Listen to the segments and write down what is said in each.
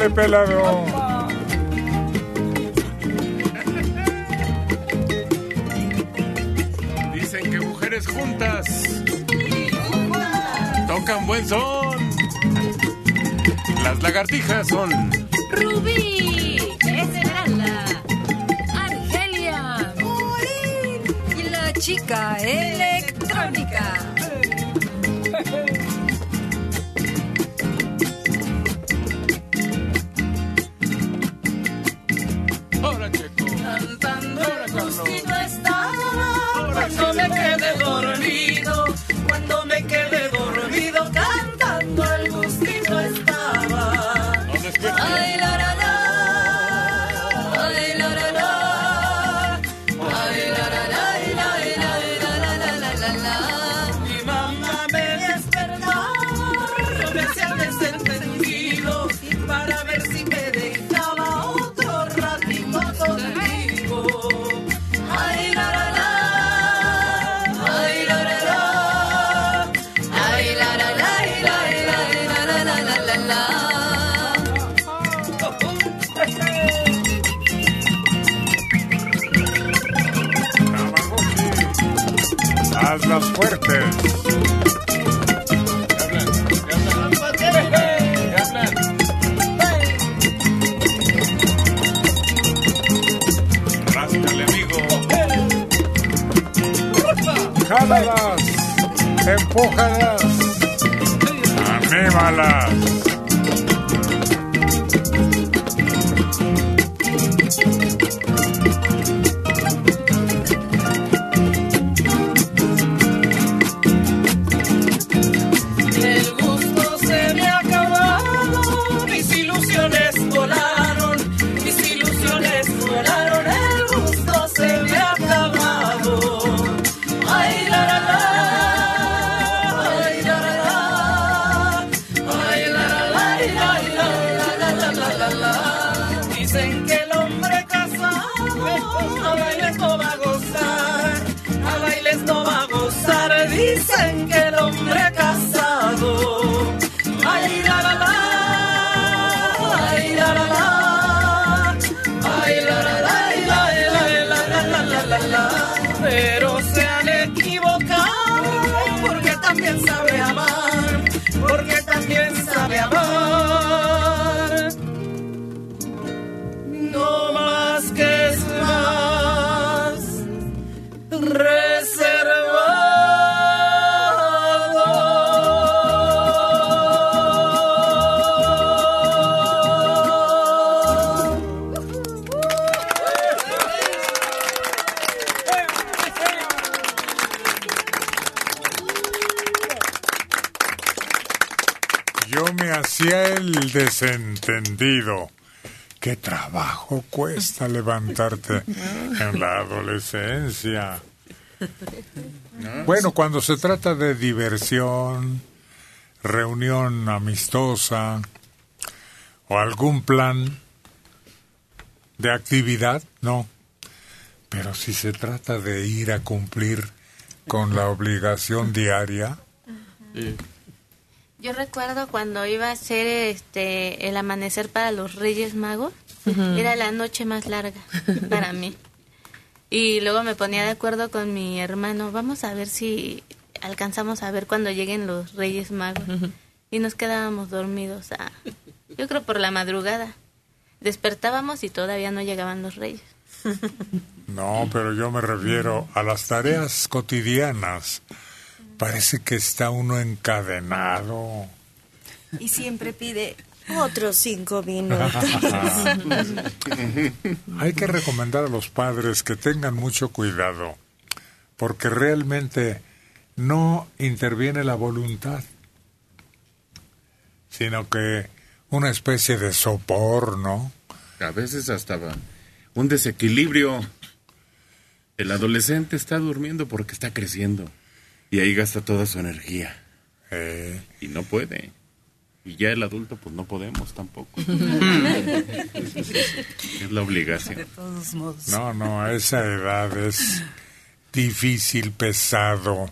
Ándale, pelado. Dicen que mujeres juntas tocan buen son. Las lagartijas son Rubí, Esmeralda, Argelia, Molín y la chica electrónica. Ahora Checo. Cantando Ahora el Carlos. gustito estaba. Ahora Cuando me Silvia. quedé dormido, cuando me quedé dormido, cantando el gustito estaba. No despiertes. Ay, la, la, la. Ay, la, la, la. Ay, la, la, la, la, la, la, la, la, la, la. Mi mamá me despertó, yo me hacía desentendido para ver si me dejaba otro ratito conmigo. Ay, la, la, la. Ay, la, la, la. Ay, la, la, la, la, la, la, la, la, la. Hazlas fuertes. Ráscale, amigo. Jálalas. Empújalas. Anímalas. El gusto se me ha acabado, mis ilusiones volaron, el gusto se me ha acabado. Ay, la, la, la, ay, la, la, la, ay, la, la, la, la, la, la, la. Dicen que el hombre casado a bailes no va a gozar, a bailes no va a gozar. Dicen que el hombre casado, ay, la, la, la, ay, la, la, la, ay, la, la, la, la, pero se han equivocado, porque también sabe amar, porque también sabe amar. No más que es más reservado. Yo me hacía el desentendido. ¿Qué trabajo cuesta levantarte en la adolescencia? Bueno, cuando se trata de diversión, reunión amistosa o algún plan de actividad, no. Pero si se trata de ir a cumplir con la obligación diaria, Yo recuerdo cuando iba a ser el amanecer para los Reyes Magos, era la noche más larga para mí. Y luego me ponía de acuerdo con mi hermano, vamos a ver si alcanzamos a ver cuando lleguen los Reyes Magos. Y nos quedábamos dormidos, yo creo por la madrugada. Despertábamos y todavía no llegaban los Reyes. no, pero yo me refiero a las tareas cotidianas. Parece que está uno encadenado. Y siempre pide otros 5 minutos. Hay que recomendar a los padres que tengan mucho cuidado, porque realmente no interviene la voluntad, sino que una especie de sopor, ¿no? A veces hasta un desequilibrio. El adolescente está durmiendo porque está creciendo. Y ahí gasta toda su energía. Y no puede. Y ya el adulto, pues no podemos tampoco. Es la obligación. De todos modos. No, a esa edad es difícil, pesado,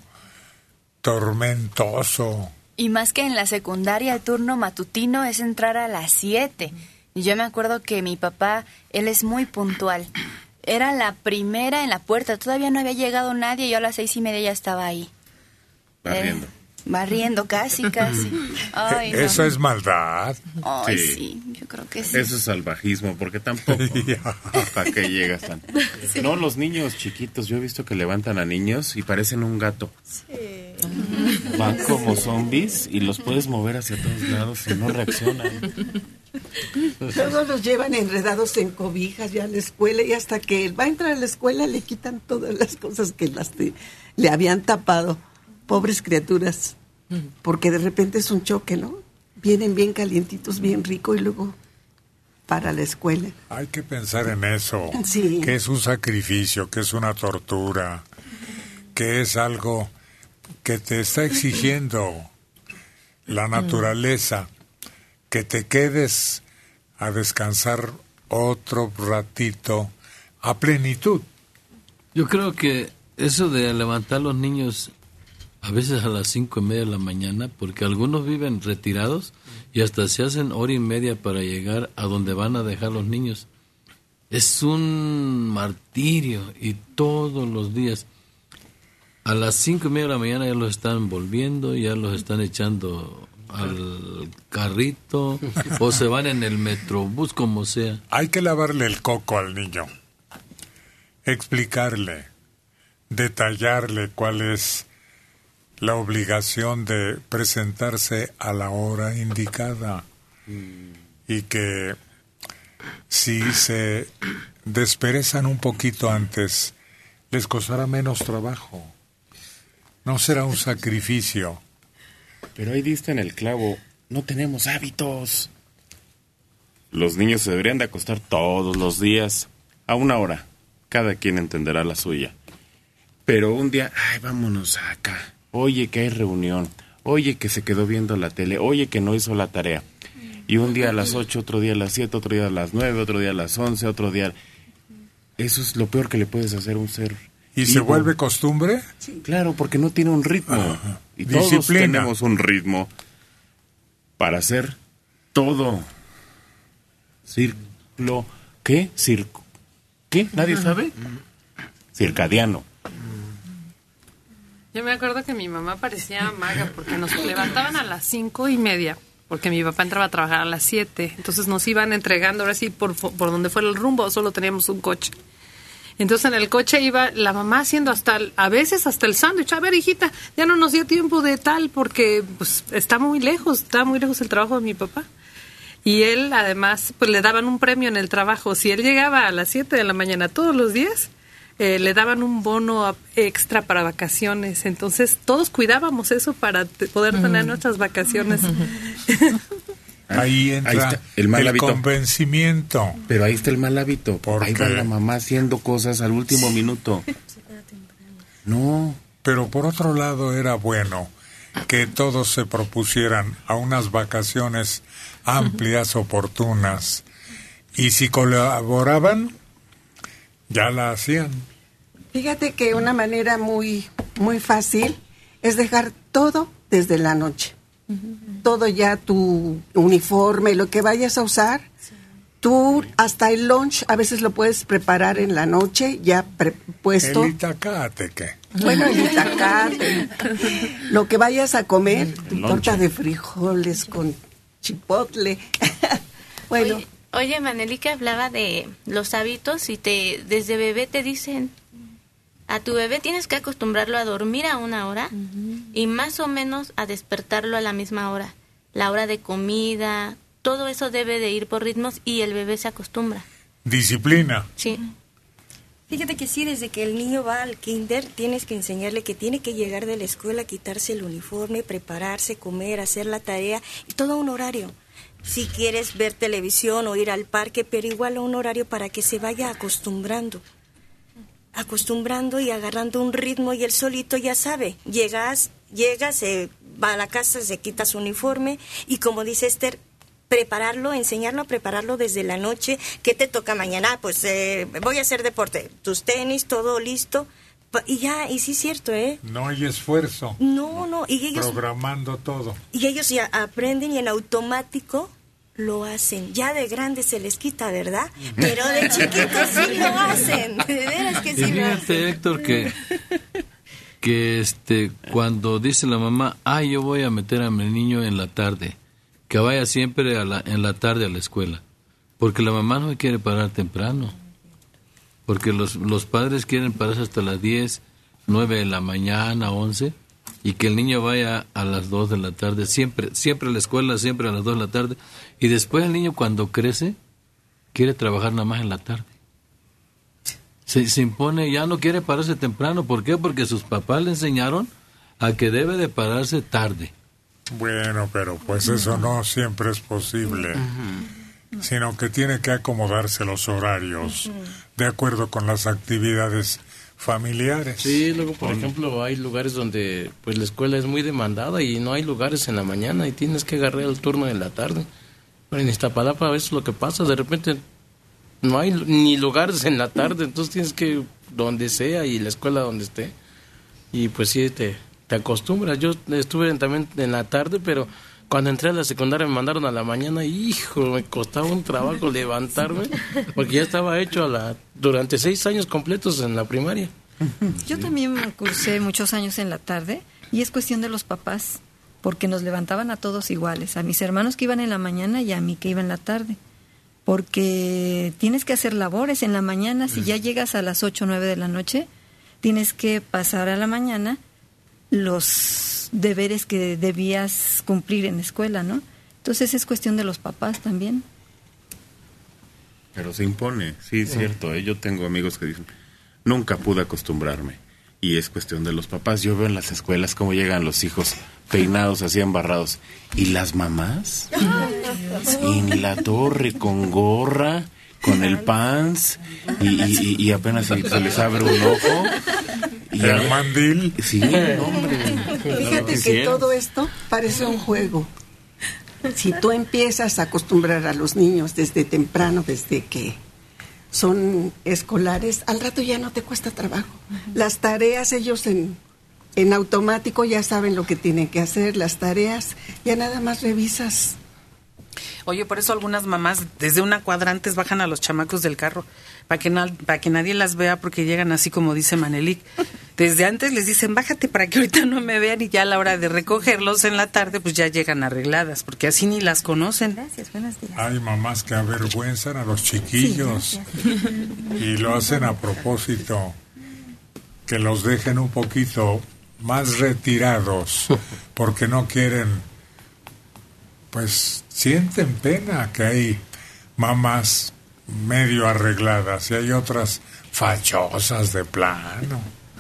tormentoso. Y más que en la secundaria el turno matutino es entrar a las 7. Y yo me acuerdo que mi papá, él es muy puntual. Era la primera en la puerta, todavía no había llegado nadie, yo a las 6:30 ya estaba ahí. Barriendo. Barriendo, casi. Ay, no. Eso es maldad. Ay, Sí. sí, yo creo que sí. Eso es salvajismo, porque tampoco. ¿Para qué llegas tan? No, los niños chiquitos, yo he visto que levantan a niños y parecen un gato. Van como zombies y los puedes mover hacia todos lados y no reaccionan. Luego los llevan enredados en cobijas ya a la escuela y hasta que él va a entrar a la escuela le quitan todas las cosas que le habían tapado. Pobres criaturas, porque de repente es un choque, ¿no? Vienen bien calientitos, bien rico y luego para la escuela. Hay que pensar en eso, Sí. que es un sacrificio, que es una tortura, que es algo que te está exigiendo la naturaleza, que te quedes a descansar otro ratito a plenitud. Yo creo que eso de levantar a los niños a veces a las 5:30 de la mañana, porque algunos viven retirados y hasta se hacen 1:30 para llegar a donde van a dejar los niños. Es un martirio y todos los días. A las 5:30 de la mañana ya los están envolviendo, ya los están echando al carrito o se van en el metrobús, como sea. Hay que lavarle el coco al niño, explicarle, detallarle cuál es la obligación de presentarse a la hora indicada y que si se desperezan un poquito antes les costará menos trabajo, no será un sacrificio. Pero ahí diste en el clavo, no tenemos hábitos. Los niños se deberían de acostar todos los días a una hora, cada quien entenderá la suya. Pero un día, ay, vámonos acá. Oye, que hay reunión. Oye, que se quedó viendo la tele. Oye, que no hizo la tarea. Y un día a las 8, otro día a las 7, otro día a las 9, otro día a las 11, otro día... Eso es lo peor que le puedes hacer a un ser. ¿Y se vuelve costumbre? Sí. Claro, porque no tiene un ritmo. Ajá. Y todos Disciplina. tenemos un ritmo para hacer todo. Ciclo... ¿Qué? ¿Qué? ¿Nadie sabe? Circadiano. Yo me acuerdo que mi mamá parecía maga porque nos levantaban a las 5:30, porque mi papá entraba a trabajar a las 7. Entonces nos iban entregando ahora sí por donde fuera el rumbo, solo teníamos un coche. Entonces en el coche iba la mamá haciendo a veces hasta el sándwich. A ver, hijita, ya no nos dio tiempo de tal porque pues está muy lejos el trabajo de mi papá. Y él además pues le daban un premio en el trabajo. Si él llegaba a las 7 de la mañana todos los días, le daban un bono extra para vacaciones. Entonces todos cuidábamos eso para poder tener nuestras vacaciones. Ahí entra el mal hábito. Convencimiento. Pero ahí está el mal hábito. ¿Por ahí qué? va la mamá haciendo cosas al último minuto. No. Pero por otro lado era bueno que todos se propusieran a unas vacaciones amplias, oportunas, y si colaboraban, ya la hacían. Fíjate que una manera muy, muy fácil es dejar todo desde la noche. Todo ya, tu uniforme, lo que vayas a usar, tú hasta el lunch a veces lo puedes preparar en la noche, ya puesto. El itacate, ¿qué? Bueno, el itacate, lo que vayas a comer, tu torta de frijoles con chipotle. Bueno. Oye, Maneli, que hablaba de los hábitos y desde bebé te dicen, a tu bebé tienes que acostumbrarlo a dormir a una hora y más o menos a despertarlo a la misma hora. La hora de comida, todo eso debe de ir por ritmos y el bebé se acostumbra. Disciplina. Sí. Fíjate que sí, desde que el niño va al kinder tienes que enseñarle que tiene que llegar de la escuela, quitarse el uniforme, prepararse, comer, hacer la tarea y todo a un horario. Si quieres ver televisión o ir al parque, pero igual a un horario para que se vaya acostumbrando y agarrando un ritmo y él solito ya sabe. Llega, se va a la casa, se quita su uniforme y como dice Esther, enseñarlo a prepararlo desde la noche. ¿Qué te toca mañana? Pues voy a hacer deporte. Tus tenis, todo listo. Y ya, y sí es cierto, ¿eh? No hay esfuerzo. No, y ellos... Programando todo. Y ellos ya aprenden y en automático lo hacen. Ya de grandes se les quita, ¿verdad? Pero de chiquitos sí lo hacen. De veras que sí lo Fíjate, hacen. Héctor, que cuando dice la mamá, yo voy a meter a mi niño en la tarde, que vaya siempre en la tarde a la escuela, porque la mamá no quiere parar temprano, porque los padres quieren pararse hasta las 10, 9 de la mañana, 11, y que el niño vaya a las 2 de la tarde, siempre a la escuela, siempre a las 2 de la tarde, y después el niño cuando crece quiere trabajar nada más en la tarde. Se impone, ya no quiere pararse temprano. ¿Por qué? Porque sus papás le enseñaron a que debe de pararse tarde. Bueno, pero pues eso no siempre es posible, sino que tiene que acomodarse los horarios de acuerdo con las actividades familiares. Sí, luego por ejemplo hay lugares donde pues la escuela es muy demandada y no hay lugares en la mañana y tienes que agarrar el turno en la tarde. Pero en Iztapalapa a veces lo que pasa, de repente no hay ni lugares en la tarde, entonces tienes que donde sea y la escuela donde esté. Y pues sí, te acostumbras. Yo estuve también en la tarde, pero cuando entré a la secundaria me mandaron a la mañana y, hijo, me costaba un trabajo levantarme, porque ya estaba hecho durante 6 años completos en la primaria. Yo también cursé muchos años en la tarde y es cuestión de los papás, porque nos levantaban a todos iguales, a mis hermanos que iban en la mañana y a mí que iba en la tarde. Porque tienes que hacer labores en la mañana, si ya llegas a las 8 o 9 de la noche, tienes que pasar a la mañana los deberes que debías cumplir en la escuela, ¿no? Entonces es cuestión de los papás también. Pero se impone, sí, es cierto. Yo tengo amigos que dicen, nunca pude acostumbrarme. Y es cuestión de los papás. Yo veo en las escuelas cómo llegan los hijos peinados, así embarrados. ¿Y las mamás? Y ni la torre, con gorra, con el pants, y apenas se les abre un ojo. Y el mandil. Sí, hombre. Fíjate que todo esto parece un juego. Si tú empiezas a acostumbrar a los niños desde temprano, desde que son escolares, al rato ya no te cuesta trabajo. Las tareas, ellos en automático ya saben lo que tienen que hacer, las tareas, ya nada más revisas. Oye, por eso algunas mamás desde una cuadra antes bajan a los chamacos del carro, para que nadie las vea, porque llegan así como dice Manelik. Desde antes les dicen, bájate para que ahorita no me vean, y ya a la hora de recogerlos en la tarde, pues ya llegan arregladas, porque así ni las conocen. Gracias, buenos días. Hay mamás que avergüenzan a los chiquillos y lo hacen a propósito, que los dejen un poquito más retirados, porque no quieren, pues sienten pena que hay mamás medio arregladas y hay otras fachosas de plano.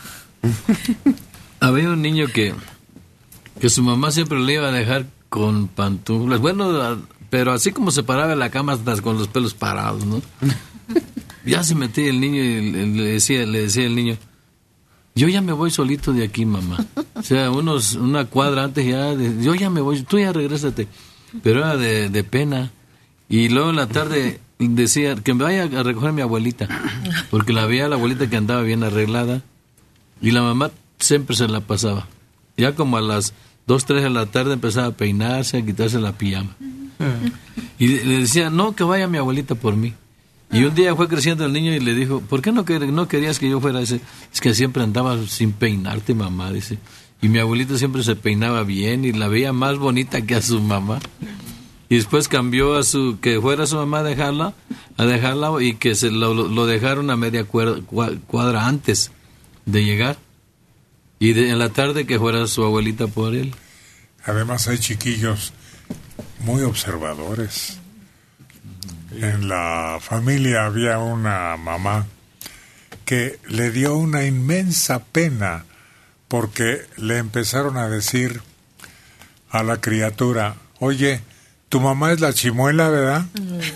Había un niño que su mamá siempre le iba a dejar con pantuflas, bueno, pero así como se paraba en la cama hasta con los pelos parados, ¿no? Ya se metía el niño y le decía el niño, yo ya me voy solito de aquí, mamá. O sea, una cuadra antes yo ya me voy, tú ya regrésate. Pero era de pena. Y luego en la tarde decía que me vaya a recoger a mi abuelita, porque la veía la abuelita que andaba bien arreglada, y la mamá siempre se la pasaba. Ya como a las 2, 3 de la tarde empezaba a peinarse, a quitarse la pijama. Y le decía, no, que vaya mi abuelita por mí. Y un día fue creciendo el niño y le dijo, ¿por qué no querías que yo fuera ese? Es que siempre andaba sin peinarte, mamá, dice. Y mi abuelita siempre se peinaba bien y la veía más bonita que a su mamá. Y después cambió que fuera su mamá a dejarla y que lo dejaron a media cuadra antes de llegar. Y en la tarde que fuera su abuelita por él. Además hay chiquillos muy observadores. En la familia había una mamá que le dio una inmensa pena porque le empezaron a decir a la criatura, oye, tu mamá es la Chimuela, ¿verdad?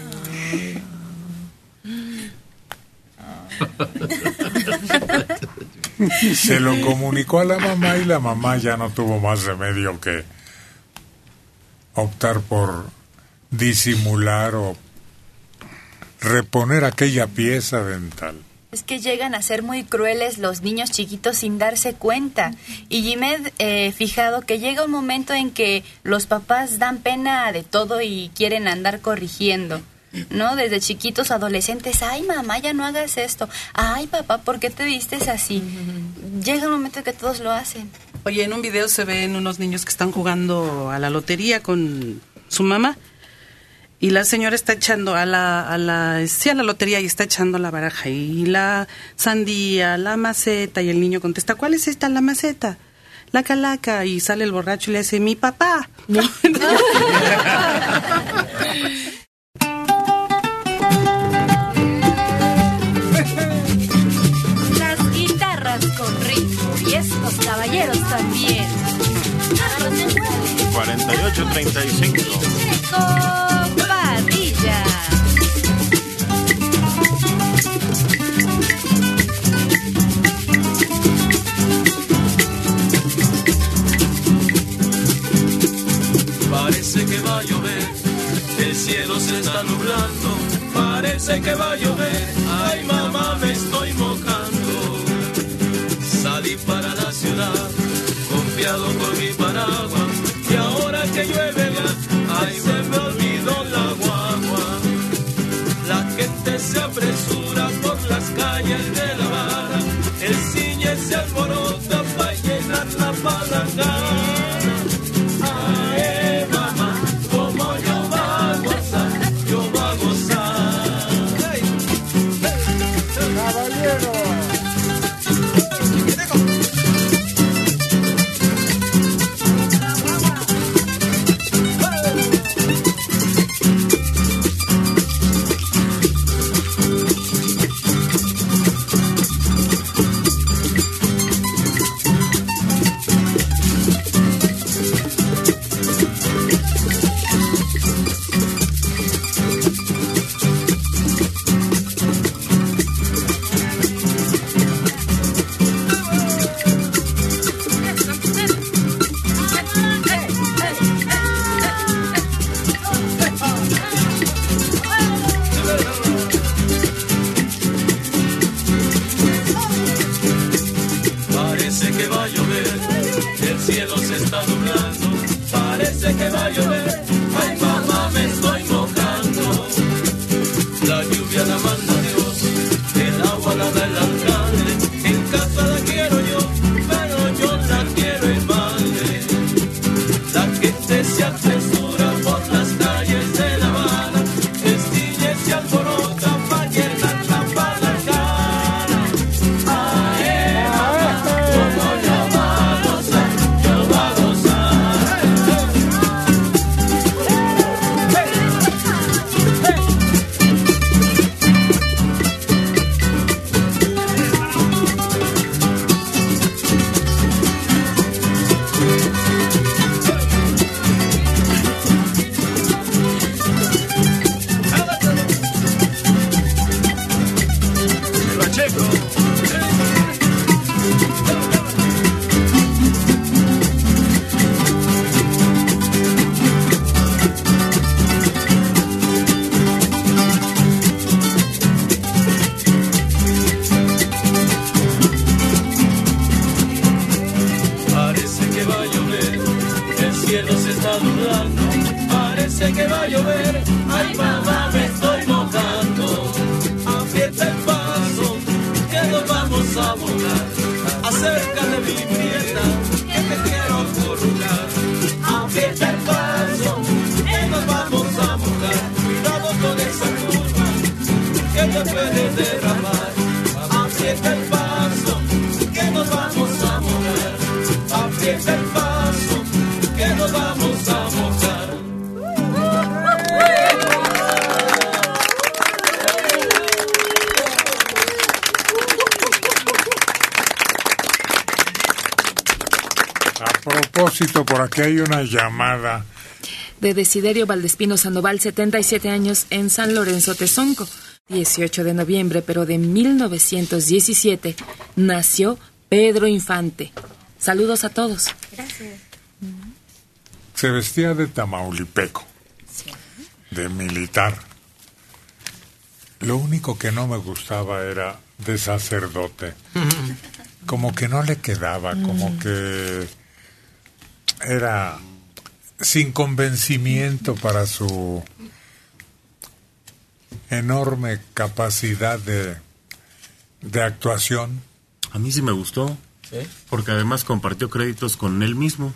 Se lo comunicó a la mamá y la mamá ya no tuvo más remedio que optar por disimular o reponer aquella pieza dental. Es que llegan a ser muy crueles los niños chiquitos sin darse cuenta. Y yo me he fijado que llega un momento en que los papás dan pena de todo y quieren andar corrigiendo, ¿no? Desde chiquitos, adolescentes, ay mamá, ya no hagas esto. Ay papá, ¿por qué te vistes así? Llega un momento en que todos lo hacen. Oye, en un video se ven unos niños que están jugando a la lotería con su mamá. Y la señora está echando a la lotería y está echando la baraja y la sandía, la maceta, y el niño contesta, ¿cuál es esta, la maceta? La calaca, y sale el borracho y le dice, mi papá. Las guitarras con ritmo y estos caballeros también. 48-35. Compadilla. Parece que va a llover, el cielo se está nublando. Parece que va a llover, ay mamá me estoy mojando. Salí para la ciudad, confiado con mi paraguas, y ahora que llueve ya, ay se me olvidó la guagua. La gente se apresura por las calles de La Habana, el ciñe se alborota para llenar la palangana. Ay mamá, como yo va a gozar, yo va a gozar. Caballero. Parece que va a llover, el cielo se está nublando. Parece que va a llover, ay mamá me estoy mojando. La lluvia la manda Dios, el agua la da el alcalde. En casa la quiero yo, pero yo la quiero en balde. La gente se apresura por las calles de La Habana, el ciñe se alborota para llenar la palangana. Ay mamá, como yo va a gozar, yo va a gozar. Pacheco. Parece que va a llover, el cielo se está nublando. Parece que va a llover, ay mamá me estoy mojando. Aprieta el paso, que nos vamos a mojar. Acércate mi prieta, que te quiero acurrucar. Aprieta el paso, que nos vamos a mojar. Cuidado con esa curva, que te puedes derramar. Aprieta el paso, que nos vamos a mojar. Aprieta el paso, que nos vamos a mojar. A propósito, por aquí hay una llamada. De Desiderio Valdespino Sandoval, 77 años, en San Lorenzo, Tezonco. 18 de noviembre, pero de 1917, nació Pedro Infante. Saludos a todos. Gracias. Se vestía de tamaulipeco, de militar. Lo único que no me gustaba era de sacerdote. Como que no le quedaba, como que era sin convencimiento para su enorme capacidad de actuación. A mí sí me gustó, ¿Sí? porque además compartió créditos con él mismo.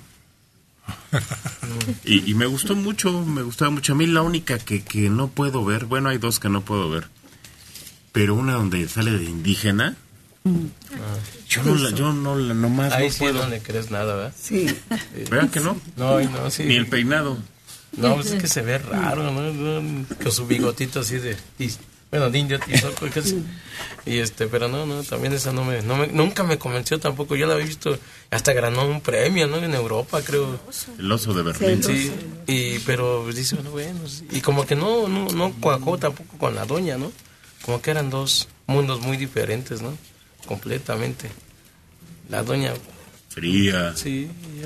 y me gustó mucho, me gustaba mucho. A mí la única que no puedo ver, bueno, hay dos que no puedo ver, pero una donde sale de indígena, yo nomás Ahí no sí puedo. no le crees nada, ¿verdad? Sí. ¿Verdad que no? No, sí. Ni el peinado. No, pues es que se ve raro, ¿no? Con su bigotito así de... Bueno, de indio, tizoco, pero no, también esa nunca me convenció tampoco. Yo la había visto, hasta ganó un premio, ¿no? En Europa, creo. El oso de Berlín. Sí, pero dice, bueno, y como que no cuajó tampoco con la doña, ¿no? Como que eran dos mundos muy diferentes, ¿no? Completamente. La doña... Fría. Sí.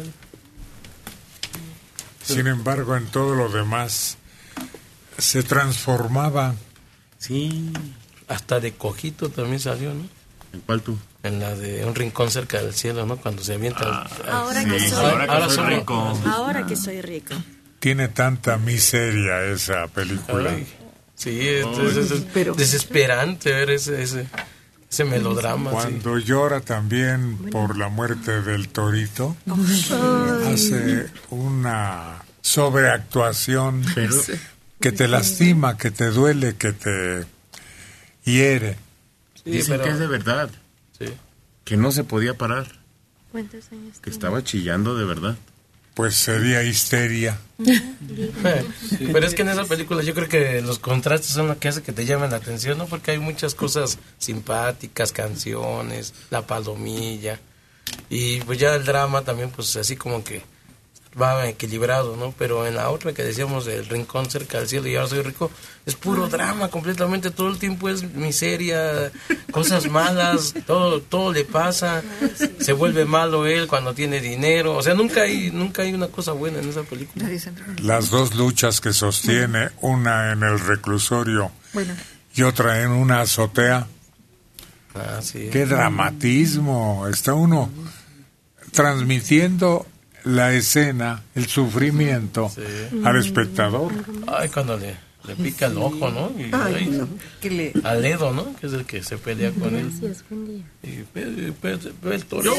Sin embargo, en todo lo demás se transformaba. Sí, hasta de cojito también salió, ¿no? ¿En cuál tú? En la de Un rincón cerca del cielo, ¿no? Cuando se avienta... Ahora Sí, que soy, ahora que soy rico. ahora que soy rico. Tiene tanta miseria esa película. Ay, sí, es desesperante ver ese melodrama. Cuando llora también por la muerte del torito, hace una sobreactuación que te lastima, que te duele, que te hiere. Sí, Dicen que es de verdad. Sí. Que no se podía parar. ¿Cuántos años Que estaba chillando de verdad. Pues sería histeria. Pero es que en esa película yo creo que los contrastes son lo que hace que te llamen la atención, ¿no? Porque hay muchas cosas simpáticas, canciones, la palomilla, y pues ya el drama también, pues así como que va equilibrado, ¿no? Pero en la otra que decíamos del rincón cerca del cielo y ahora soy rico, es puro drama completamente, todo el tiempo es miseria, cosas malas, todo le pasa, se vuelve malo él cuando tiene dinero, o sea, nunca hay una cosa buena en esa película. Las dos luchas que sostiene, una en el reclusorio y otra en una azotea. Sí. ¡Qué dramatismo! Está uno transmitiendo la escena, el sufrimiento al espectador. Ay, cuando le pica el ojo, ¿no? Y, al dedo, ¿no? Que es el que se pelea con él. Y ve el toro.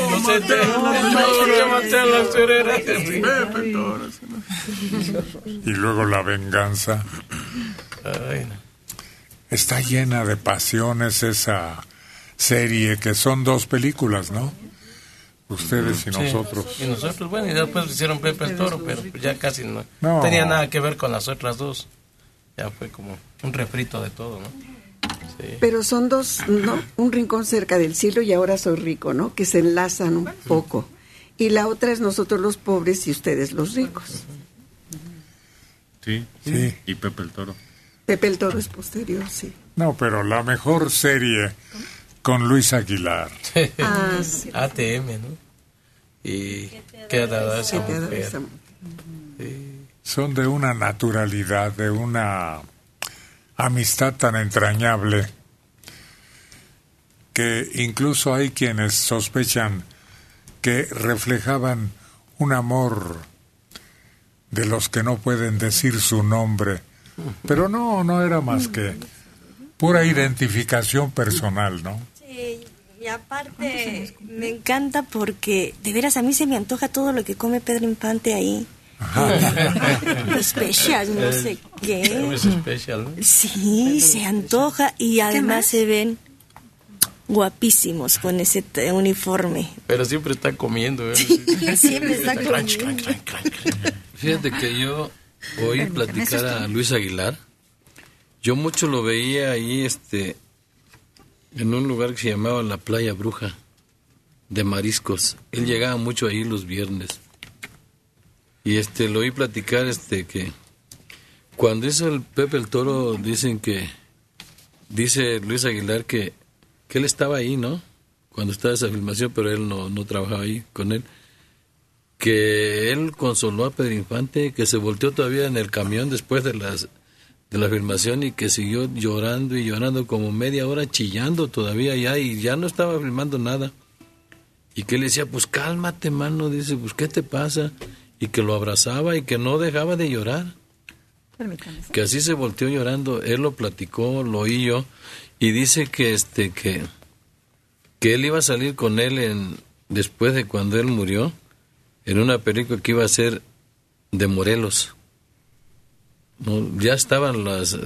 Y luego la venganza. Ay, no. Está llena de pasiones esa serie, que son dos películas, ¿no? Ustedes y nosotros. Y nosotros, bueno, y después hicieron Pepe el Toro, pero ya casi no No. tenía nada que ver con las otras dos. Ya fue como un refrito de todo, ¿no? Sí. Pero son dos, ¿no? Un rincón cerca del cielo y ahora soy rico, ¿no? Que se enlazan un poco. Y la otra es nosotros los pobres y ustedes los ricos. Sí. Y Pepe el Toro. Pepe el Toro es posterior, sí. No, pero la mejor serie con Luis Aguilar. Sí. ATM, ¿no? Y ¿qué te ha dado esa mujer? Son de una naturalidad, de una amistad tan entrañable que incluso hay quienes sospechan que reflejaban un amor de los que no pueden decir su nombre, pero no era más que pura identificación personal, ¿no? Sí, y aparte me encanta porque de veras a mí se me antoja todo lo que come Pedro Infante ahí. Especial, no sé qué. Es especial, ¿no? Sí, se antoja y además se ven guapísimos con ese uniforme. Pero siempre está comiendo, ¿eh? Siempre está Crunch, comiendo. crunch, crunch, crunch. Fíjate que yo oí platicar a Luis Aguilar. Yo mucho lo veía ahí en un lugar que se llamaba la Playa Bruja de Mariscos. Él llegaba mucho ahí los viernes. Y lo oí platicar que cuando hizo el Pepe el Toro, dice Luis Aguilar que él estaba ahí, ¿no? Cuando estaba esa filmación, pero él no trabajaba ahí con él. Que él consoló a Pedro Infante, que se volteó todavía en el camión después de de la filmación y que siguió llorando y llorando como media hora, chillando todavía ya, y ya no estaba filmando nada. Y que él decía, pues cálmate, mano, dice, pues ¿qué te pasa? Y que lo abrazaba y que no dejaba de llorar. Permítame. Que así se volteó llorando. Él lo platicó, lo oí yo, y dice que que él iba a salir con él después de cuando él murió, en una película que iba a ser de Morelos. No, ya estaban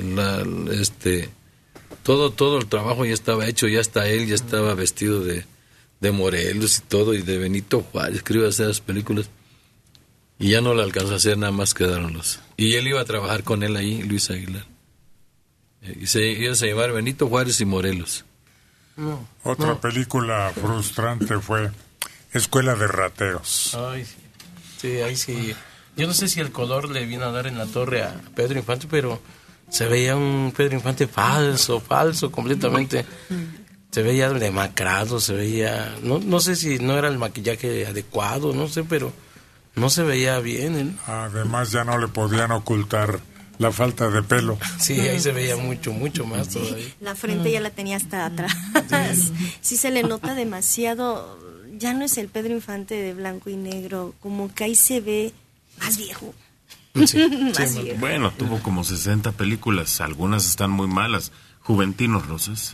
todo el trabajo ya estaba hecho, ya está él, ya estaba vestido de Morelos y todo, y de Benito Juárez, que iba a hacer las películas, y ya no le alcanzó a hacer, nada más quedaron y él iba a trabajar con él ahí, Luis Aguilar, y iba a llamar Benito Juárez y Morelos. Otra película frustrante fue Escuela de Rateros. Ay, sí, ahí sí. Yo no sé si el color le vino a dar en la torre a Pedro Infante, pero se veía un Pedro Infante falso completamente. Se veía demacrado, se veía... No sé si no era el maquillaje adecuado, no sé, pero no se veía bien. ¿eh? Además ya no le podían ocultar la falta de pelo. Sí, ahí se veía mucho más todavía. La frente ya la tenía hasta atrás. Sí se le nota demasiado. Ya no es el Pedro Infante de blanco y negro, como que ahí se ve más viejo. Sí, Más viejo. Bueno, tuvo como 60 películas, algunas están muy malas. Juventinos Rosas.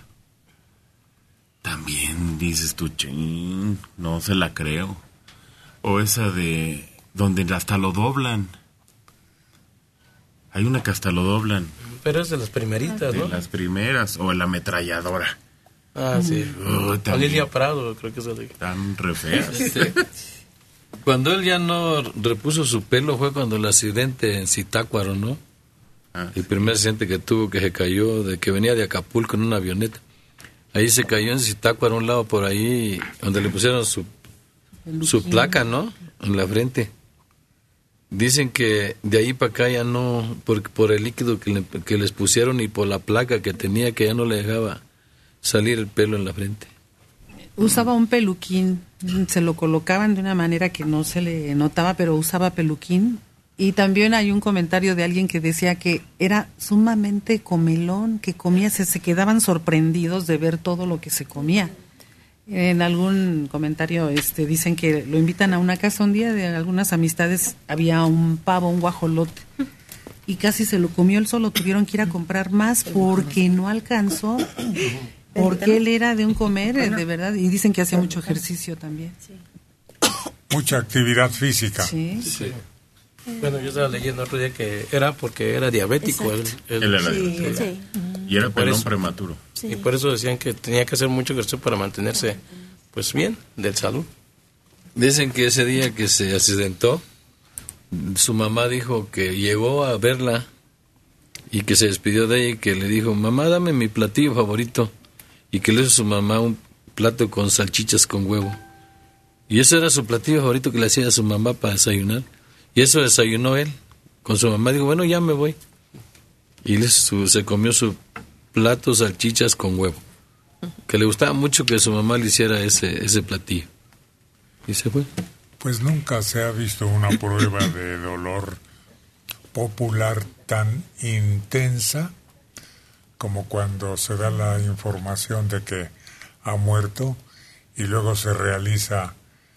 También dices tú, ching, no se la creo. O esa de donde hasta lo doblan. Hay una que hasta lo doblan. Pero es de las primeritas, ¿no? De las primeras, o La Ametralladora. Ah, sí. Lilia Prado, creo que es la de... Tan re feas. Sí. Cuando él ya no repuso su pelo fue cuando el accidente en Zitácuaro, ¿no? El primer accidente que tuvo, que se cayó, de que venía de Acapulco en una avioneta. Ahí se cayó en Zitácuaro, a un lado por ahí, donde le pusieron su placa, ¿no? En la frente. Dicen que de ahí para acá ya no, por el líquido que les pusieron y por la placa que tenía, que ya no le dejaba salir el pelo en la frente. Usaba un peluquín, se lo colocaban de una manera que no se le notaba, pero usaba peluquín. Y también hay un comentario de alguien que decía que era sumamente comelón, que comía, se quedaban sorprendidos de ver todo lo que se comía. En algún comentario dicen que lo invitan a una casa un día de algunas amistades, había un pavo, un guajolote, y casi se lo comió él solo, tuvieron que ir a comprar más porque no alcanzó, porque él era de un comer, de verdad, y dicen que hacía mucho ejercicio también. Mucha actividad física. Sí. Bueno, yo estaba leyendo otro día que era porque era diabético. Él era diabético. Sí. Y era pelón prematuro. Sí. Y por eso decían que tenía que hacer mucho ejercicio para mantenerse, pues bien, de salud. Dicen que ese día que se accidentó, su mamá dijo que llegó a verla y que se despidió de ella y que le dijo, mamá, dame mi platillo favorito. Y que le hizo a su mamá un plato con salchichas con huevo. Y ese era su platillo favorito que le hacía a su mamá para desayunar. Y eso desayunó él con su mamá. Dijo, bueno, ya me voy. Y se comió su plato salchichas con huevo. Que le gustaba mucho que su mamá le hiciera ese platillo. Y se fue. Pues nunca se ha visto una prueba de dolor popular tan intensa como cuando se da la información de que ha muerto y luego se realiza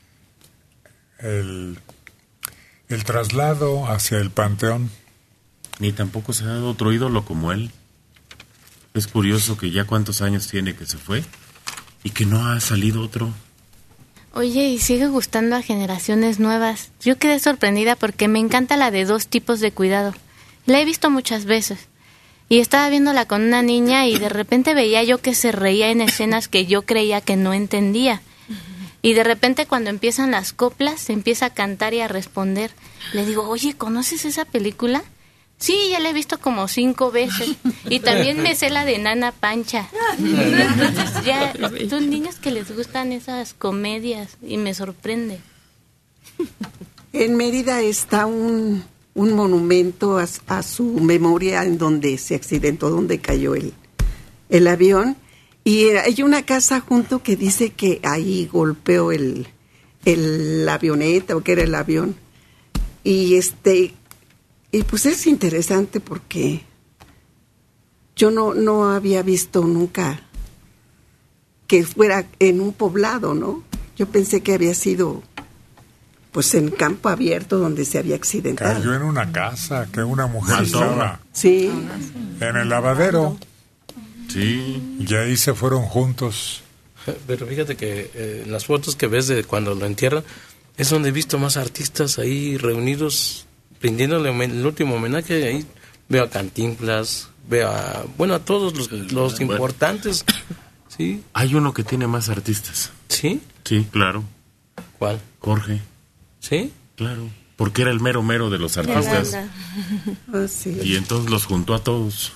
el traslado hacia el panteón. Ni tampoco se ha dado otro ídolo como él. Es curioso que ya cuántos años tiene que se fue y que no ha salido otro. Oye, y sigue gustando a generaciones nuevas. Yo quedé sorprendida porque me encanta la de 2 tipos de cuidado. La he visto muchas veces. Y estaba viéndola con una niña y de repente veía yo que se reía en escenas que yo creía que no entendía. Y de repente cuando empiezan las coplas, se empieza a cantar y a responder. Le digo, oye, ¿conoces esa película? Sí, ya la he visto como 5 veces. Y también me sé la de Nana Pancha. Entonces ya son niños que les gustan esas comedias y me sorprende. En Mérida está un monumento a su memoria en donde se accidentó, donde cayó el avión. Y hay una casa junto que dice que ahí golpeó el avioneta o que era el avión. Y pues es interesante porque yo no había visto nunca que fuera en un poblado, ¿no? Yo pensé que había sido pues en campo abierto donde se había accidentado. Cayó en una casa, que una mujer estaba sí. en el lavadero. Sí. Y ahí se fueron juntos. Pero fíjate que en las fotos que ves de cuando lo entierran, es donde he visto más artistas ahí reunidos, rindiéndole el último homenaje. Ahí veo a Cantinflas, veo a, bueno, a todos los importantes. Sí. Hay uno que tiene más artistas. ¿Sí? Sí, claro. ¿Cuál? Jorge. ¿Sí? Claro. Porque era el mero mero de los artistas. Sí. Y entonces los juntó a todos.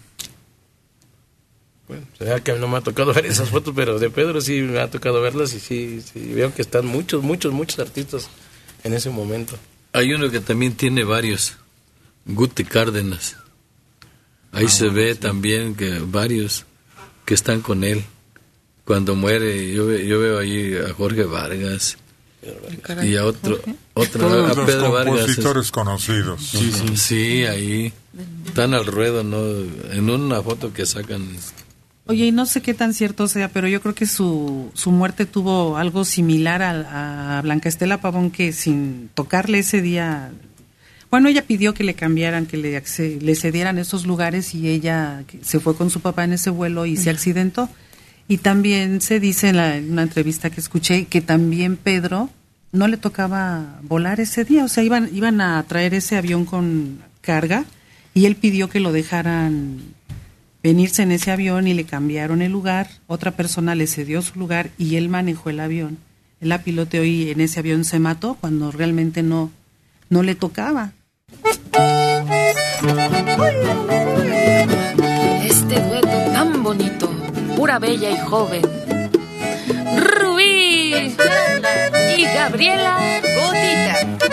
Bueno, será que no me ha tocado ver esas fotos, pero de Pedro sí me ha tocado verlas y sí veo que están muchos artistas en ese momento. Hay uno que también tiene varios, Guti Cárdenas. Ahí se ve también que varios que están con él. Cuando muere, yo veo ahí a Jorge Vargas y a Todos a los Pedro compositores Vargas. conocidos. Sí, ahí están al ruedo, ¿no? En una foto que sacan. Oye, y no sé qué tan cierto sea, pero yo creo que su muerte tuvo algo similar a Blanca Estela Pavón, que sin tocarle ese día, bueno, ella pidió que le cambiaran, que le cedieran esos lugares y ella se fue con su papá en ese vuelo y se accidentó. Y también se dice en una entrevista que escuché que también Pedro no le tocaba volar ese día, o sea, iban a traer ese avión con carga y él pidió que lo dejaran venirse en ese avión y le cambiaron el lugar, otra persona le cedió su lugar y él manejó el avión. Él la piloteó y en ese avión se mató cuando realmente no le tocaba. Este dueto tan bonito, pura bella y joven. Rubí y Gabriela Gotita.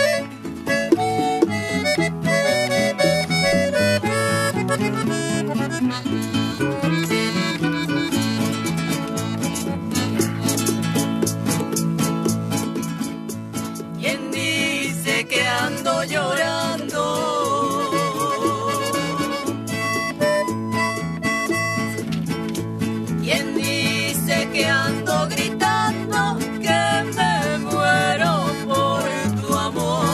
¿Quién dice que ando llorando? ¿Quién dice que ando gritando que me muero por tu amor?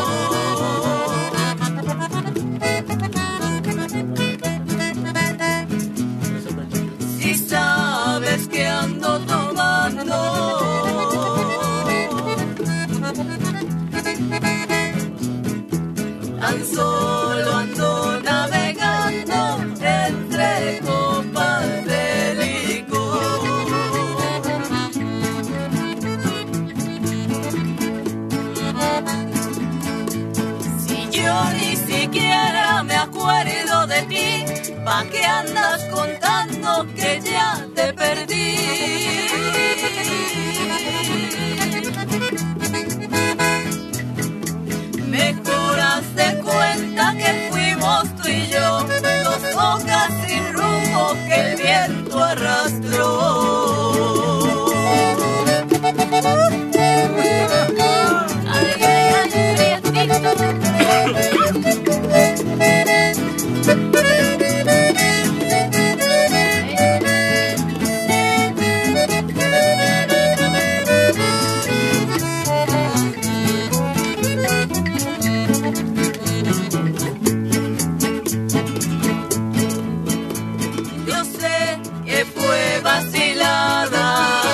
Si sabes que ando tomando, tan solo ando navegando entre copas de licor. Si yo ni siquiera me acuerdo de ti, ¿pa' qué andas contando que ya te perdí? Mejor haz de cuenta que fuimos tú y yo, dos hojas sin rumbo que el viento arrastró. Ay, ay, ay, yo sé que fue vacilada,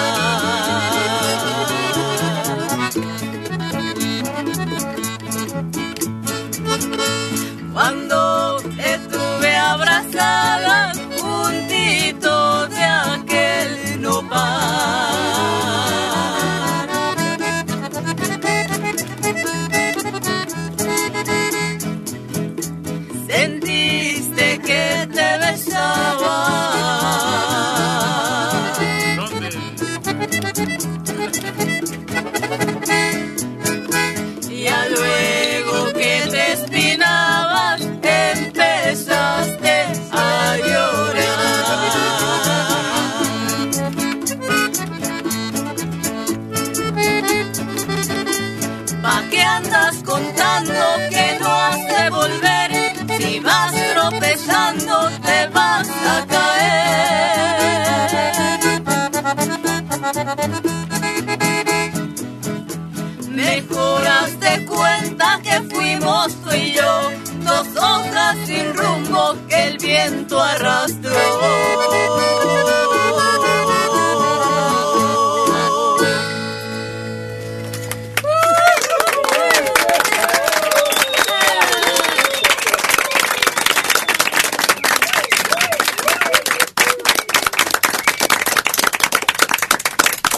cuando estuve abrazada juntito de aquel nopal. Sentiste que te besaba. Ya luego que te espinabas, empezaste a llorar. ¿Pa' qué andas contando que no has de volver? Si vas tropezando te vas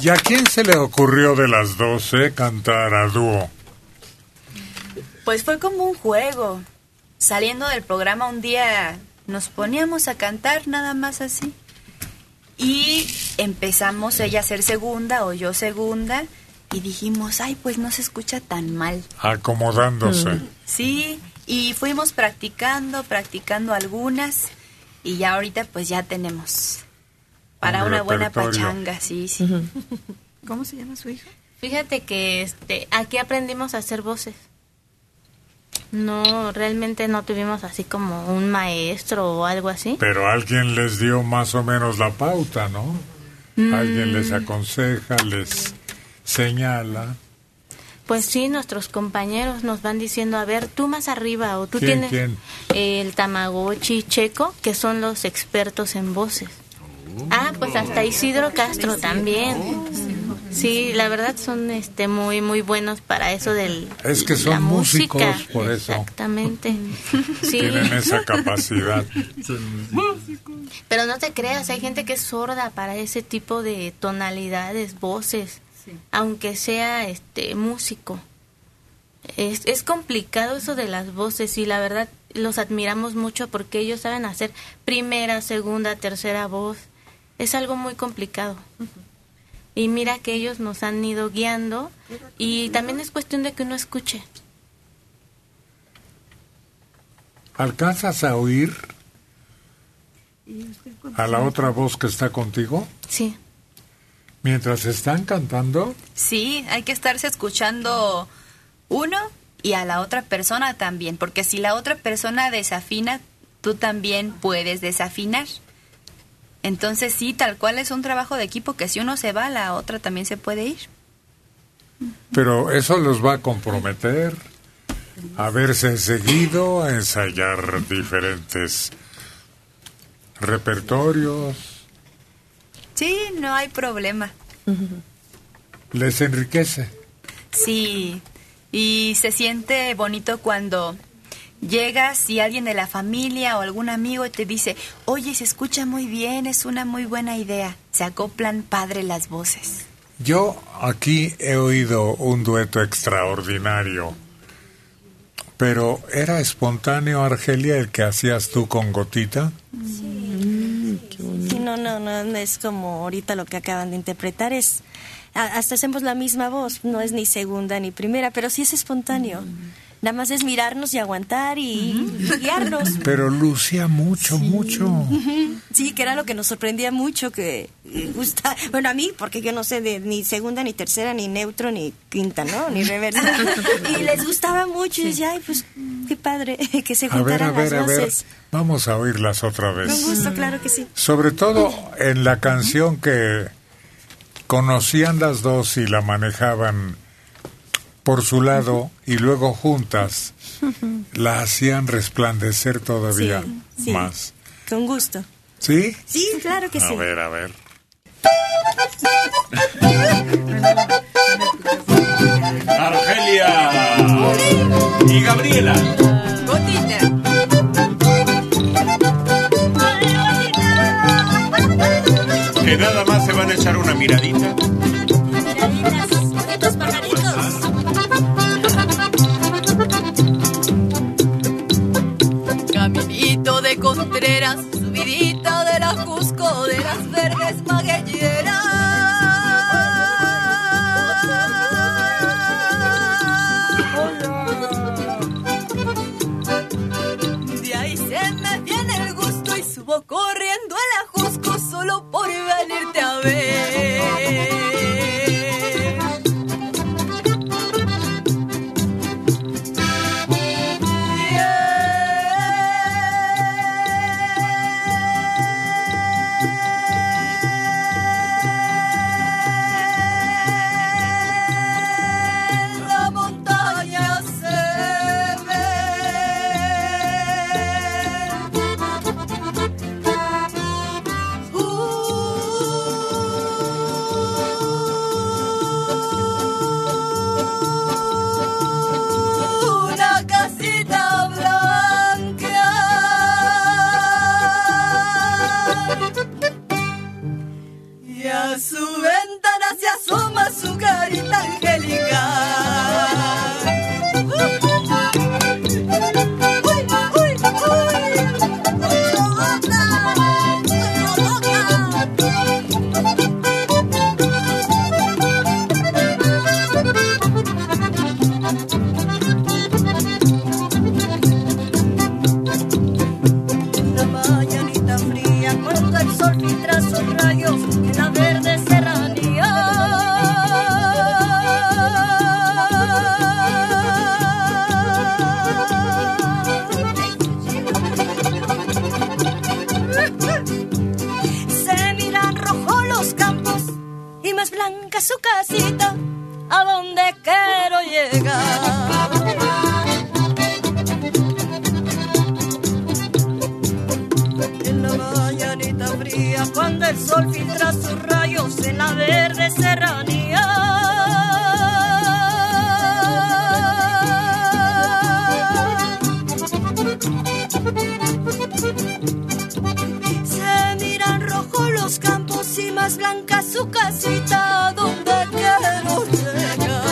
¿Y a quién se le ocurrió de las 12 cantar a dúo? Pues fue como un juego. Saliendo del programa un día nos poníamos a cantar nada más así. Y empezamos ella a ser segunda o yo segunda. Y dijimos, ay, pues no se escucha tan mal. Acomodándose. Sí, y fuimos practicando algunas. Y ya ahorita pues ya tenemos para una buena pachanga, sí. ¿Cómo se llama su hija? Fíjate que aquí aprendimos a hacer voces. No, realmente no tuvimos así como un maestro o algo así. Pero alguien les dio más o menos la pauta, ¿no? Alguien les aconseja, les señala. Pues sí, nuestros compañeros nos van diciendo, a ver, tú más arriba, o tú ¿Quién? el Tamagotchi, Checo, que son los expertos en voces. Pues hasta Isidro Castro también. Sí, la verdad son muy muy buenos para eso del Es que son músicos, música. por eso. Exactamente. Sí. Tienen esa capacidad. Pero no te creas, hay gente que es sorda para ese tipo de tonalidades, voces, aunque sea músico. Es complicado eso de las voces y la verdad los admiramos mucho porque ellos saben hacer primera, segunda, tercera voz. Es algo muy complicado. Y mira que ellos nos han ido guiando y también es cuestión de que uno escuche. ¿Alcanzas a oír a la otra voz que está contigo? Sí. Mientras están cantando. Sí, hay que estarse escuchando uno y a la otra persona también, porque si la otra persona desafina, tú también puedes desafinar. Entonces sí, tal cual es un trabajo de equipo que si uno se va, la otra también se puede ir. Pero eso los va a comprometer a verse seguido, a ensayar diferentes repertorios. Sí, no hay problema. Les enriquece. Sí, y se siente bonito cuando llegas y alguien de la familia o algún amigo te dice, oye, se escucha muy bien, es una muy buena idea. Se acoplan padre las voces. Yo aquí he oído un dueto extraordinario, pero ¿era espontáneo, Argelia, el que hacías tú con Gotita? Sí, no es como ahorita lo que acaban de interpretar, hasta hacemos la misma voz, no es ni segunda ni primera, pero sí es espontáneo. Nada más es mirarnos y aguantar y guiarnos. Pero lucía mucho. Sí, que era lo que nos sorprendía mucho, que gusta, bueno, a mí, porque yo no sé de ni segunda, ni tercera, ni neutro, ni quinta, ¿no? Ni reversa. Y les gustaba mucho y decía, ay, pues, qué padre que se juntaran las voces. A ver, vamos a oírlas otra vez. Con gusto, claro que sí. Sobre todo en la canción que conocían las dos y la manejaban por su lado y luego juntas la hacían resplandecer todavía más. Con gusto. ¿Sí? Sí, claro que sí. A ver. Argelia y Gabriela. Gotita. Que nada más se van a echar una miradita. Miraditas, bonitos pajaritos. Caminito de Contreras, subidita de la Cusco, de las verdes maguilleras. De ahí se me viene el gusto y subo corriendo a la Jusco solo por venirte a ver. blanca su casita, a donde quiero llegar. En la mañanita fría, cuando el sol filtra sus rayos en la verde serranía, se miran rojos los campos y más blanca su casita, donde quiero llegar.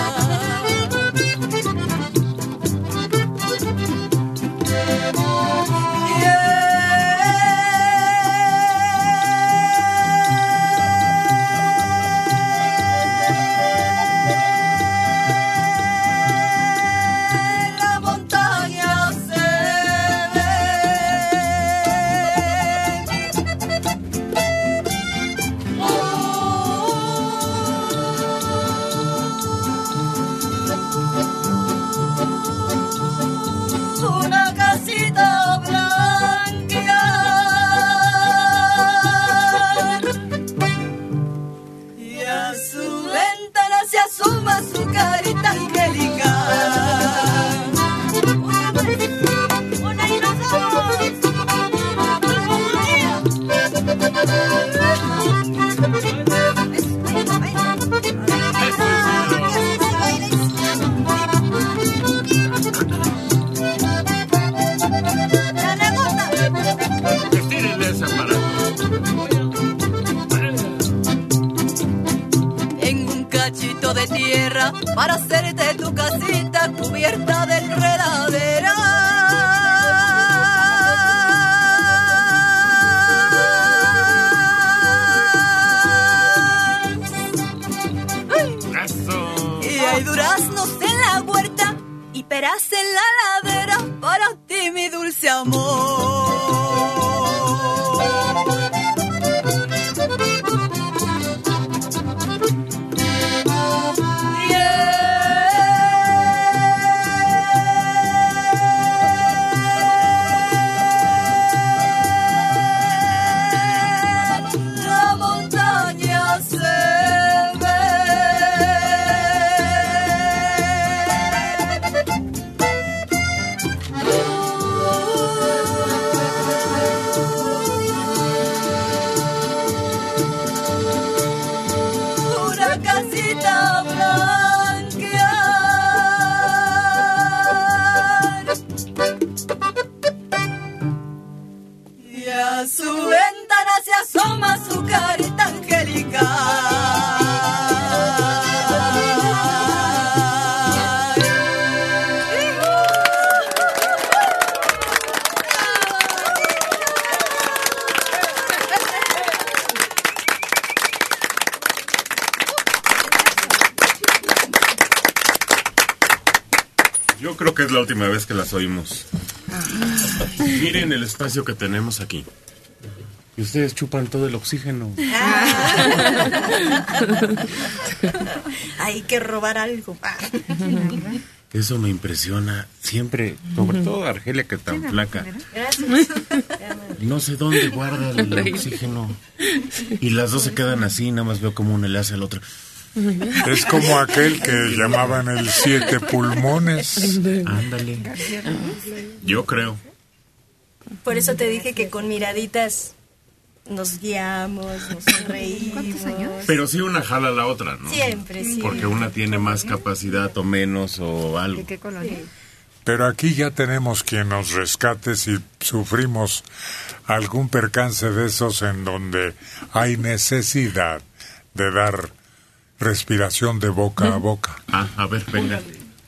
De tierra para hacerte tu casita cubierta de enredadera. Y hay duraznos en la huerta y peras en la ladera para ti, mi dulce amor. Su ventana se asoma su carita angelical. Yo creo que es la última vez que las oímos. Miren el espacio que tenemos aquí. Y ustedes chupan todo el oxígeno. Hay que robar algo. Eso me impresiona siempre, sobre todo Argelia, que tan flaca. Gracias. No sé dónde guarda el oxígeno. Y las dos se quedan así, nada más veo como una le hace al otro. Es como aquel que llamaban el 7 pulmones. Ándale. Yo creo. Por eso te dije que con miraditas nos guiamos, nos sonreímos. ¿Cuántos años? Pero sí una jala a la otra, ¿no? Siempre, sí. Porque una tiene más capacidad o menos o algo. ¿De qué colonia? Pero aquí ya tenemos quien nos rescate si sufrimos algún percance de esos en donde hay necesidad de dar respiración de boca a boca. Ah, a ver, venga.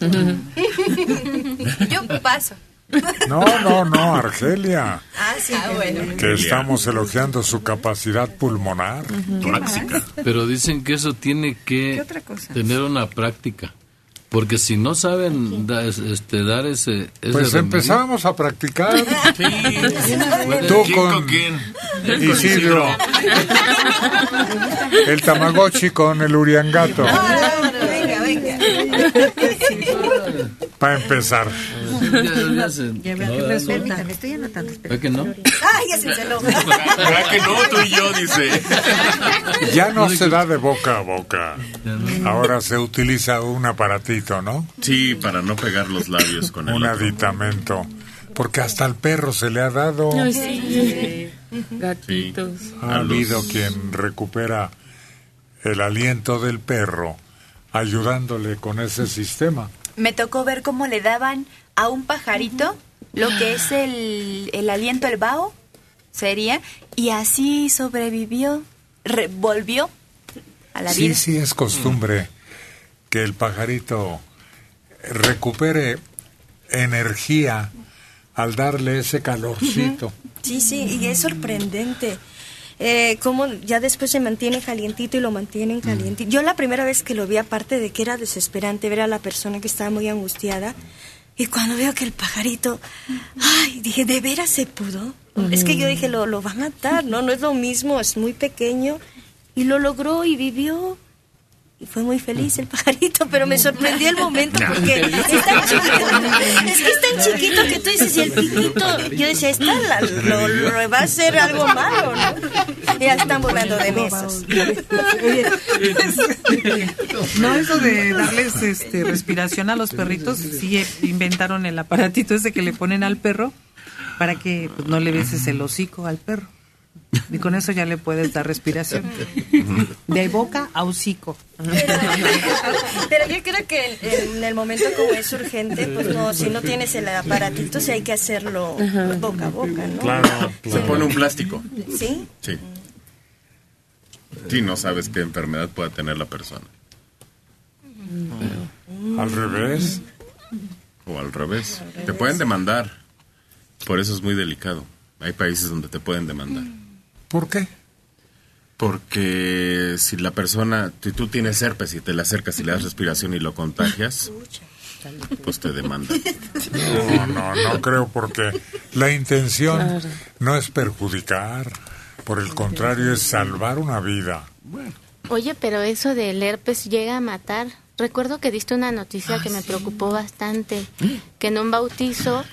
Yo paso. No, Argelia. Ah, sí, bueno. Que estamos elogiando su capacidad pulmonar. Torácica. Pero dicen que eso tiene que tener una práctica. Porque si no saben dar ese pues remedio, empezamos a practicar. Sí. Tú ¿Quién con quién? Isidro. El Tamagotchi con el Uriangato. Venga. para empezar. Permítame, estoy anotando. ¿Verdad que no? Ay, ya se lo. ¿Verdad que no? Tú y yo, dice. Ya no se da de boca a boca. Ahora se utiliza un aparatito, ¿no? Sí, para no pegar los labios con el un otro. aditamento. Porque hasta al perro se le ha dado. Ay, sí. Gatitos. Ha habido quien recupera el aliento del perro ayudándole con ese sistema. Me tocó ver cómo le daban a un pajarito lo que es el aliento, el vaho, sería, y así sobrevivió, volvió a la vida. Sí, es costumbre que el pajarito recupere energía al darle ese calorcito. Sí, y es sorprendente. Cómo ya después se mantiene calientito y lo mantienen calientito. Yo la primera vez que lo vi, aparte de que era desesperante ver a la persona que estaba muy angustiada, y cuando veo que el pajarito, ay, dije, ¿de veras se pudo? Es que yo dije, lo va a matar, no es lo mismo, es muy pequeño, y lo logró y vivió. Y fue muy feliz el pajarito, pero me sorprendió el momento porque es tan chiquito que tú dices, y el piquito, yo decía, lo va a hacer algo malo, ¿no? Ya están volando de mesas. No, eso de darles respiración a los perritos, sí inventaron el aparatito ese que le ponen al perro para que pues, no le beses el hocico al perro. Y con eso ya le puedes dar respiración. De boca a hocico. Pero yo creo que en el momento como es urgente, pues no, si no tienes el aparatito, sí hay que hacerlo boca a boca, ¿no? Claro. Se pone un plástico. ¿Sí? Sí. Sí, no sabes qué enfermedad pueda tener la persona. Al revés. O al revés. Te pueden demandar. Por eso es muy delicado. Hay países donde te pueden demandar. ¿Por qué? Porque si la persona, si tú tienes herpes y te le acercas y le das respiración y lo contagias, pues te demandan. No creo, porque la intención no es perjudicar, por el contrario es salvar una vida. Oye, pero eso del herpes llega a matar. Recuerdo que diste una noticia que me preocupó bastante, que en un bautizo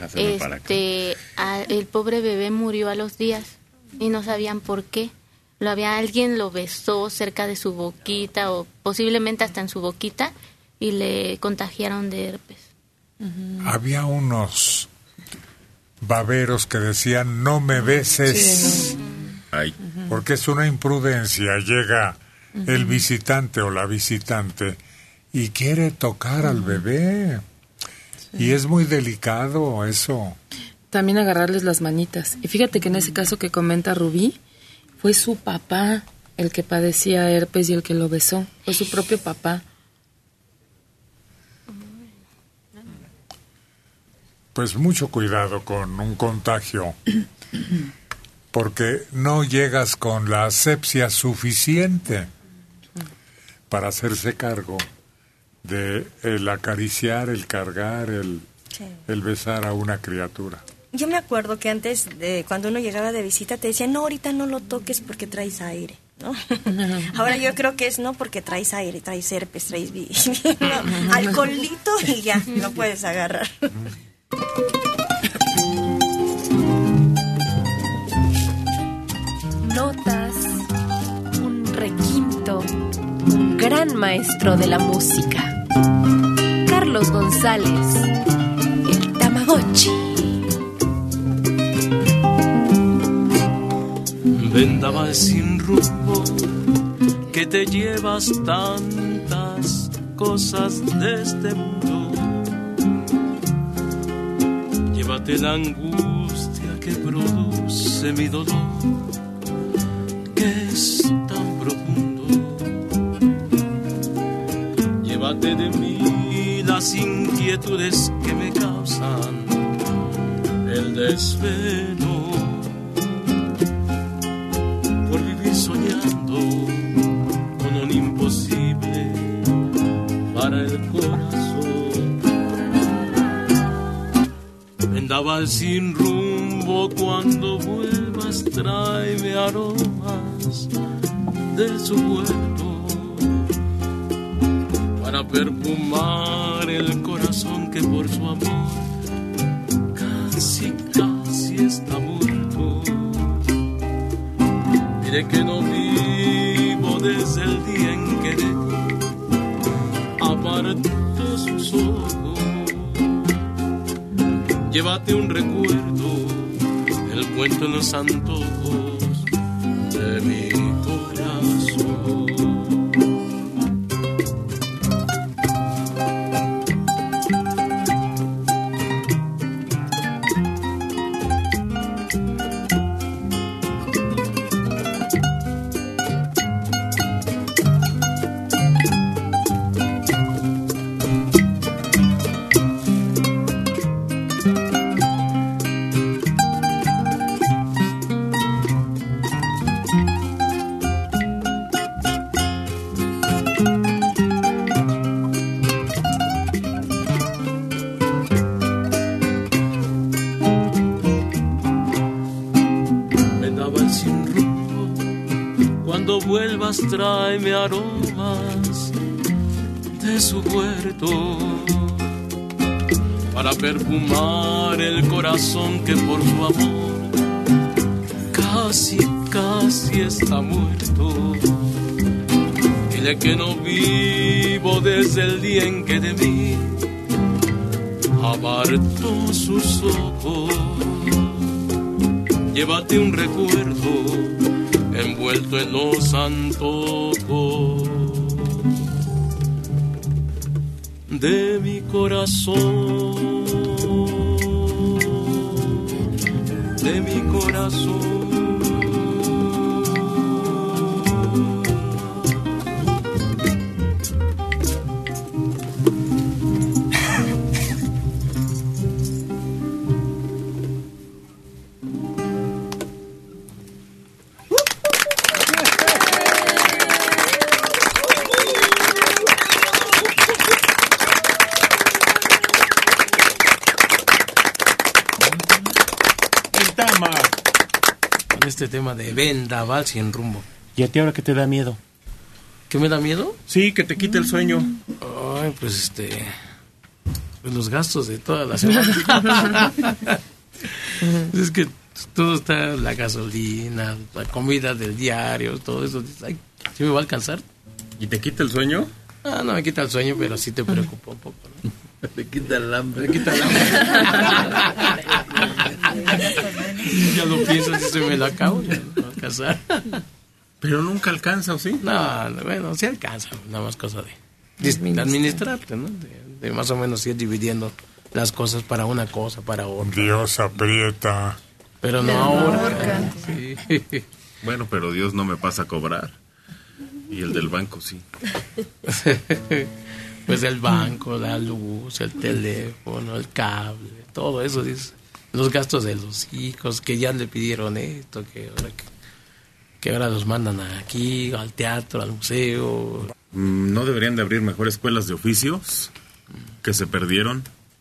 el pobre bebé murió a los días y no sabían por qué. Alguien lo besó cerca de su boquita o posiblemente hasta en su boquita y le contagiaron de herpes. Había unos baberos que decían, no me beses, porque es una imprudencia. Llega el visitante o la visitante y quiere tocar al bebé. Y es muy delicado eso. También agarrarles las manitas. Y fíjate que en ese caso que comenta Rubí, fue su papá el que padecía herpes y el que lo besó. Fue su propio papá. Pues mucho cuidado con un contagio, porque no llegas con la asepsia suficiente para hacerse cargo de el acariciar, el cargar, el besar a una criatura. Yo me acuerdo que antes, cuando uno llegaba de visita, te decían, no, ahorita no lo toques porque traes aire, ¿no? Ahora yo creo que es no porque traes aire, traes herpes, traes alcoholito y ya, lo puedes agarrar. Notas, un requinto, un gran maestro de la música. Carlos González, el Tamagotchi. Vendaval sin rumbo, que te llevas tantas cosas de este mundo. Llévate la angustia que produce mi dolor, que es tan profundo. Llévate de mí las inquietudes que me causan el desvelo. Por vivir soñando con un imposible para el corazón. Vendaval sin rumbo, cuando vuelvas tráeme aromas de su huerto para perfumar perfumar el corazón que por su amor casi está muerto. Diré que no vivo desde el día en que de ti apartó sus ojos. Llévate un recuerdo, el cuento en los antojos de mi corazón. Tráeme aromas de su huerto para perfumar el corazón que por su amor casi está muerto. Dile que no vivo desde el día en que de mí apartó sus ojos. Llévate un recuerdo envuelto en los antojos de mi corazón, de mi corazón. Este tema de vendaval sin rumbo. ¿Y a ti ahora qué te da miedo? ¿Qué me da miedo? Sí, que te quite el sueño. Ay, pues pues los gastos de toda la semana. Es que todo está, la gasolina, la comida del diario, todo eso. Ay, ¿sí me va a alcanzar? ¿Y te quita el sueño? No me quita el sueño, pero sí te preocupa un poco, ¿no? Me quita el hambre. Me quita el hambre. Ya lo pienso, si se me lo acabo, ya no va a alcanzar. Pero nunca alcanza, ¿o sí? No, bueno, sí alcanza, nada más cosa de administrarte, ¿no? De más o menos ir dividiendo las cosas para una cosa, para otra. Dios aprieta. Pero no ahora. Sí. Bueno, pero Dios no me pasa a cobrar. Y el del banco sí. Pues el banco, la luz, el teléfono, el cable, todo eso, dice. Los gastos de los hijos, que ya le pidieron esto, que ahora los mandan aquí, al teatro, al museo. ¿No deberían de abrir mejor escuelas de oficios que se perdieron?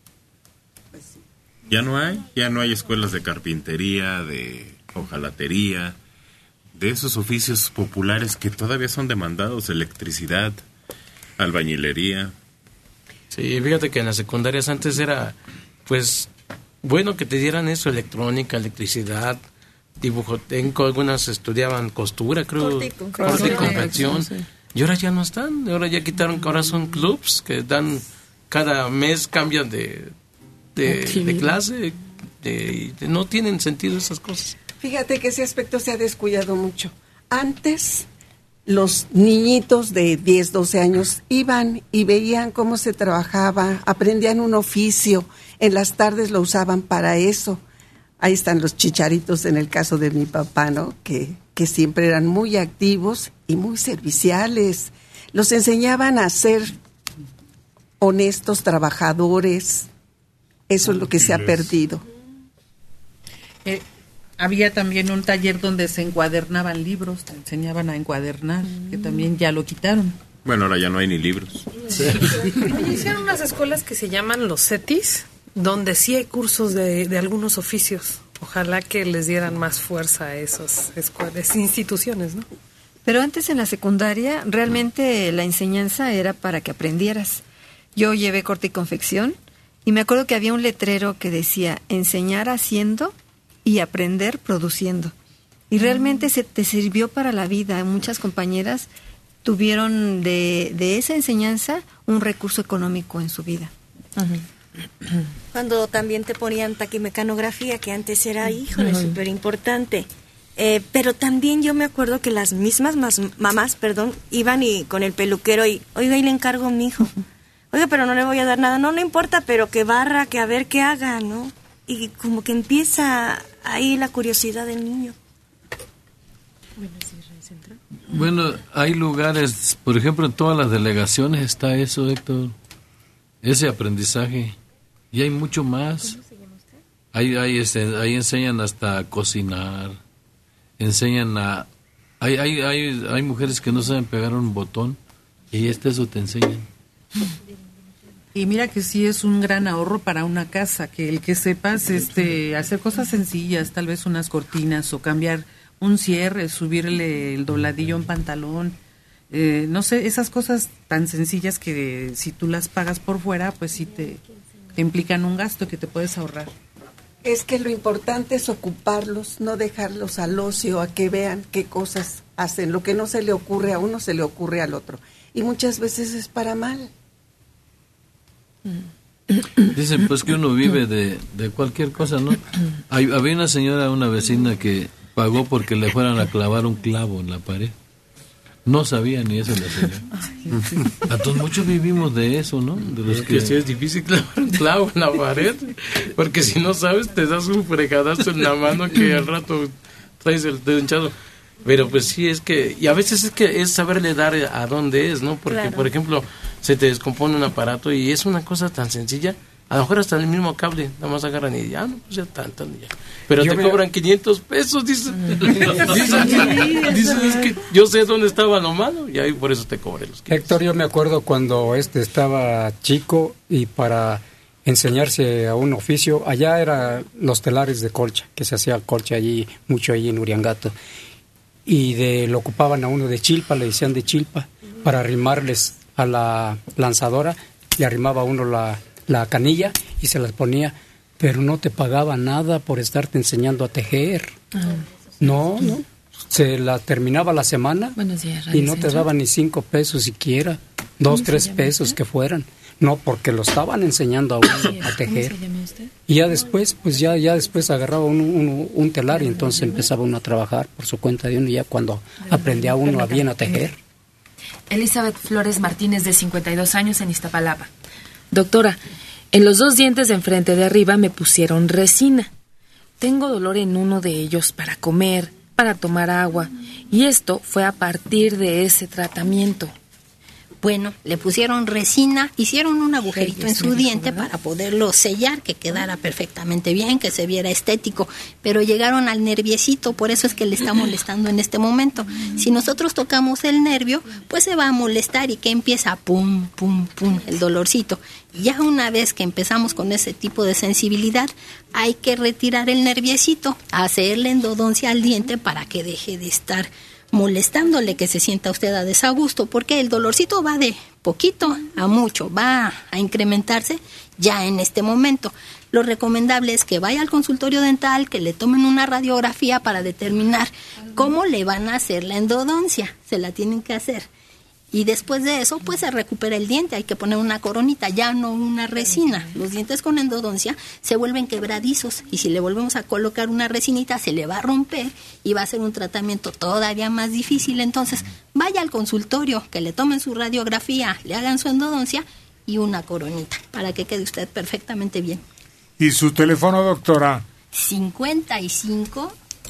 Ya no hay escuelas de carpintería, de hojalatería, de esos oficios populares que todavía son demandados, electricidad, albañilería. Sí, fíjate que en las secundarias antes era, pues, bueno que te dieran eso, electrónica, electricidad, dibujo técnico, algunas estudiaban costura, creo, corte y confección, sí. Y ahora ya no están, ahora ya quitaron, ahora son clubs que dan, cada mes cambian de clase, no tienen sentido esas cosas. Fíjate que ese aspecto se ha descuidado mucho. Antes los niñitos de 10, 12 años iban y veían cómo se trabajaba, aprendían un oficio, en las tardes lo usaban para eso. Ahí están los chicharitos en el caso de mi papá, ¿no? Que siempre eran muy activos y muy serviciales. Los enseñaban a ser honestos, trabajadores. Eso es lo que se ha perdido. Había también un taller donde se encuadernaban libros, te enseñaban a encuadernar, que también ya lo quitaron. Bueno, ahora ya no hay ni libros. Sí. Oye, hicieron unas escuelas que se llaman los CETIS, donde sí hay cursos de algunos oficios. Ojalá que les dieran más fuerza a esas escuelas, instituciones, ¿no? Pero antes en la secundaria realmente la enseñanza era para que aprendieras. Yo llevé corte y confección y me acuerdo que había un letrero que decía enseñar haciendo y aprender produciendo. Y realmente te sirvió para la vida. Muchas compañeras tuvieron de esa enseñanza un recurso económico en su vida. Cuando también te ponían taquimecanografía, que antes era, híjole, súper importante. Pero también yo me acuerdo que las mismas mamás, iban y con el peluquero y, oiga, y le encargo a mi hijo. Oiga, pero no le voy a dar nada. No importa, pero que barra, que a ver qué haga, ¿no? Y como que empieza ahí la curiosidad del niño. Bueno, hay lugares, por ejemplo, en todas las delegaciones está eso, Héctor, ese aprendizaje. Y hay mucho más. Ahí enseñan hasta a cocinar, enseñan a... Hay mujeres que no saben pegar un botón y eso te enseñan. Y mira que sí es un gran ahorro para una casa, que el que sepas hacer cosas sencillas, tal vez unas cortinas o cambiar un cierre, subirle el dobladillo a un pantalón, no sé, esas cosas tan sencillas que si tú las pagas por fuera, pues sí te implican un gasto que te puedes ahorrar. Es que lo importante es ocuparlos, no dejarlos al ocio, a que vean qué cosas hacen. Lo que no se le ocurre a uno, se le ocurre al otro. Y muchas veces es para mal. Dicen pues que uno vive de cualquier cosa, ¿no? Había una señora, una vecina que pagó porque le fueran a clavar un clavo en la pared. No sabía ni eso la señora. A todos muchos vivimos de eso, ¿no? De los que sí es difícil clavar un clavo en la pared, porque si no sabes te das un fregadazo en la mano que al rato traes el dedo hinchado. Pero pues sí, es que, y a veces es saberle dar a dónde es, ¿no? Porque, por ejemplo, se te descompone un aparato y es una cosa tan sencilla, a lo mejor hasta el mismo cable, nada más agarran y ya, no, pues ya tanto, ya. Pero te cobran 500 pesos, dices, es que yo sé dónde estaba lo malo y ahí por eso te cobré los 500. Héctor, yo me acuerdo cuando estaba chico y para enseñarse a un oficio, allá eran los telares de colcha, que se hacía colcha allí, mucho allí en Uriangato. Y lo ocupaban a uno de chilpa, le decían de chilpa, para arrimarles a la lanzadora, le arrimaba a uno la canilla y se las ponía, pero no te pagaba nada por estarte enseñando a tejer. No, se la terminaba la semana y no te daban ni 5 pesos siquiera, 2, 3 pesos que fueran. No, porque lo estaban enseñando a uno a tejer. ¿Cómo se llama usted? Y ya después, ya después agarraba un telar y entonces empezaba uno a trabajar por su cuenta de uno, ya cuando aprendía uno a bien a tejer. Elizabeth Flores Martínez, de 52 años, en Iztapalapa. Doctora, en los 2 dientes de enfrente de arriba me pusieron resina. Tengo dolor en uno de ellos para comer, para tomar agua, y esto fue a partir de ese tratamiento. Bueno, le pusieron resina, hicieron un agujerito en su diente para poderlo sellar, que quedara perfectamente bien, que se viera estético, pero llegaron al nerviecito, por eso es que le está molestando en este momento. Si nosotros tocamos el nervio, pues se va a molestar y que empieza pum, pum, pum, el dolorcito. Ya una vez que empezamos con ese tipo de sensibilidad, hay que retirar el nerviecito, hacerle endodoncia al diente para que deje de estar molestándole, que se sienta usted a desagusto, porque el dolorcito va de poquito a mucho, va a incrementarse ya en este momento. Lo recomendable es que vaya al consultorio dental, que le tomen una radiografía para determinar cómo le van a hacer la endodoncia, se la tienen que hacer. Y después de eso, pues se recupera el diente, hay que poner una coronita, ya no una resina. Los dientes con endodoncia se vuelven quebradizos y si le volvemos a colocar una resinita se le va a romper y va a ser un tratamiento todavía más difícil. Entonces, vaya al consultorio, que le tomen su radiografía, le hagan su endodoncia y una coronita para que quede usted perfectamente bien. ¿Y su teléfono, doctora? 55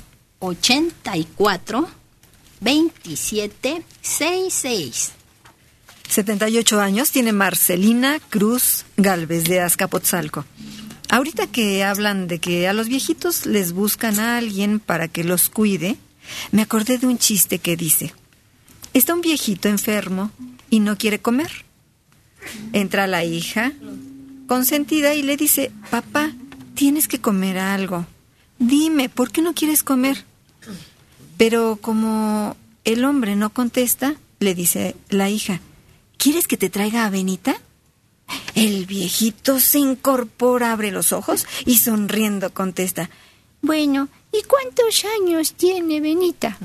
84 27 66. 78 años tiene Marcelina Cruz Galvez, de Azcapotzalco. Ahorita que hablan de que a los viejitos les buscan a alguien para que los cuide, me acordé de un chiste que dice: está un viejito enfermo y no quiere comer. Entra la hija consentida y le dice: papá, tienes que comer algo. Dime, ¿por qué no quieres comer? Pero como el hombre no contesta, le dice la hija: ¿quieres que te traiga avenita? El viejito se incorpora, abre los ojos y sonriendo contesta: Bueno, ¿y cuántos años tiene Benita?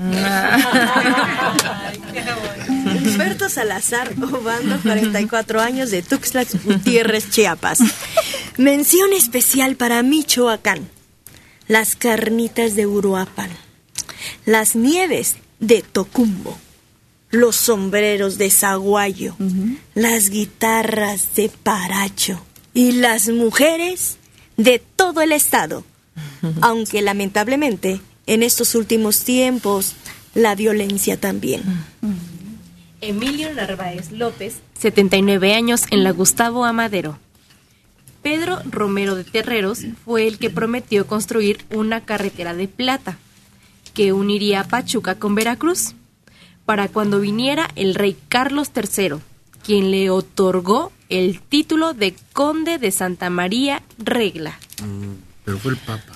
Humberto Salazar Obando, 44 años, de Tuxtla Gutiérrez, Chiapas. Mención especial para Michoacán. Las carnitas de Uruapan, las nieves de Tocumbo, los sombreros de Zaguayo, las guitarras de Paracho y las mujeres de todo el estado. Aunque lamentablemente en estos últimos tiempos la violencia también. Emilio Narváez López, 79 años, en la Gustavo Amadero. Pedro Romero de Terreros fue el que prometió construir una carretera de plata que uniría Pachuca con Veracruz para cuando viniera el rey Carlos III, quien le otorgó el título de Conde de Santa María Regla. Pero fue el Papa.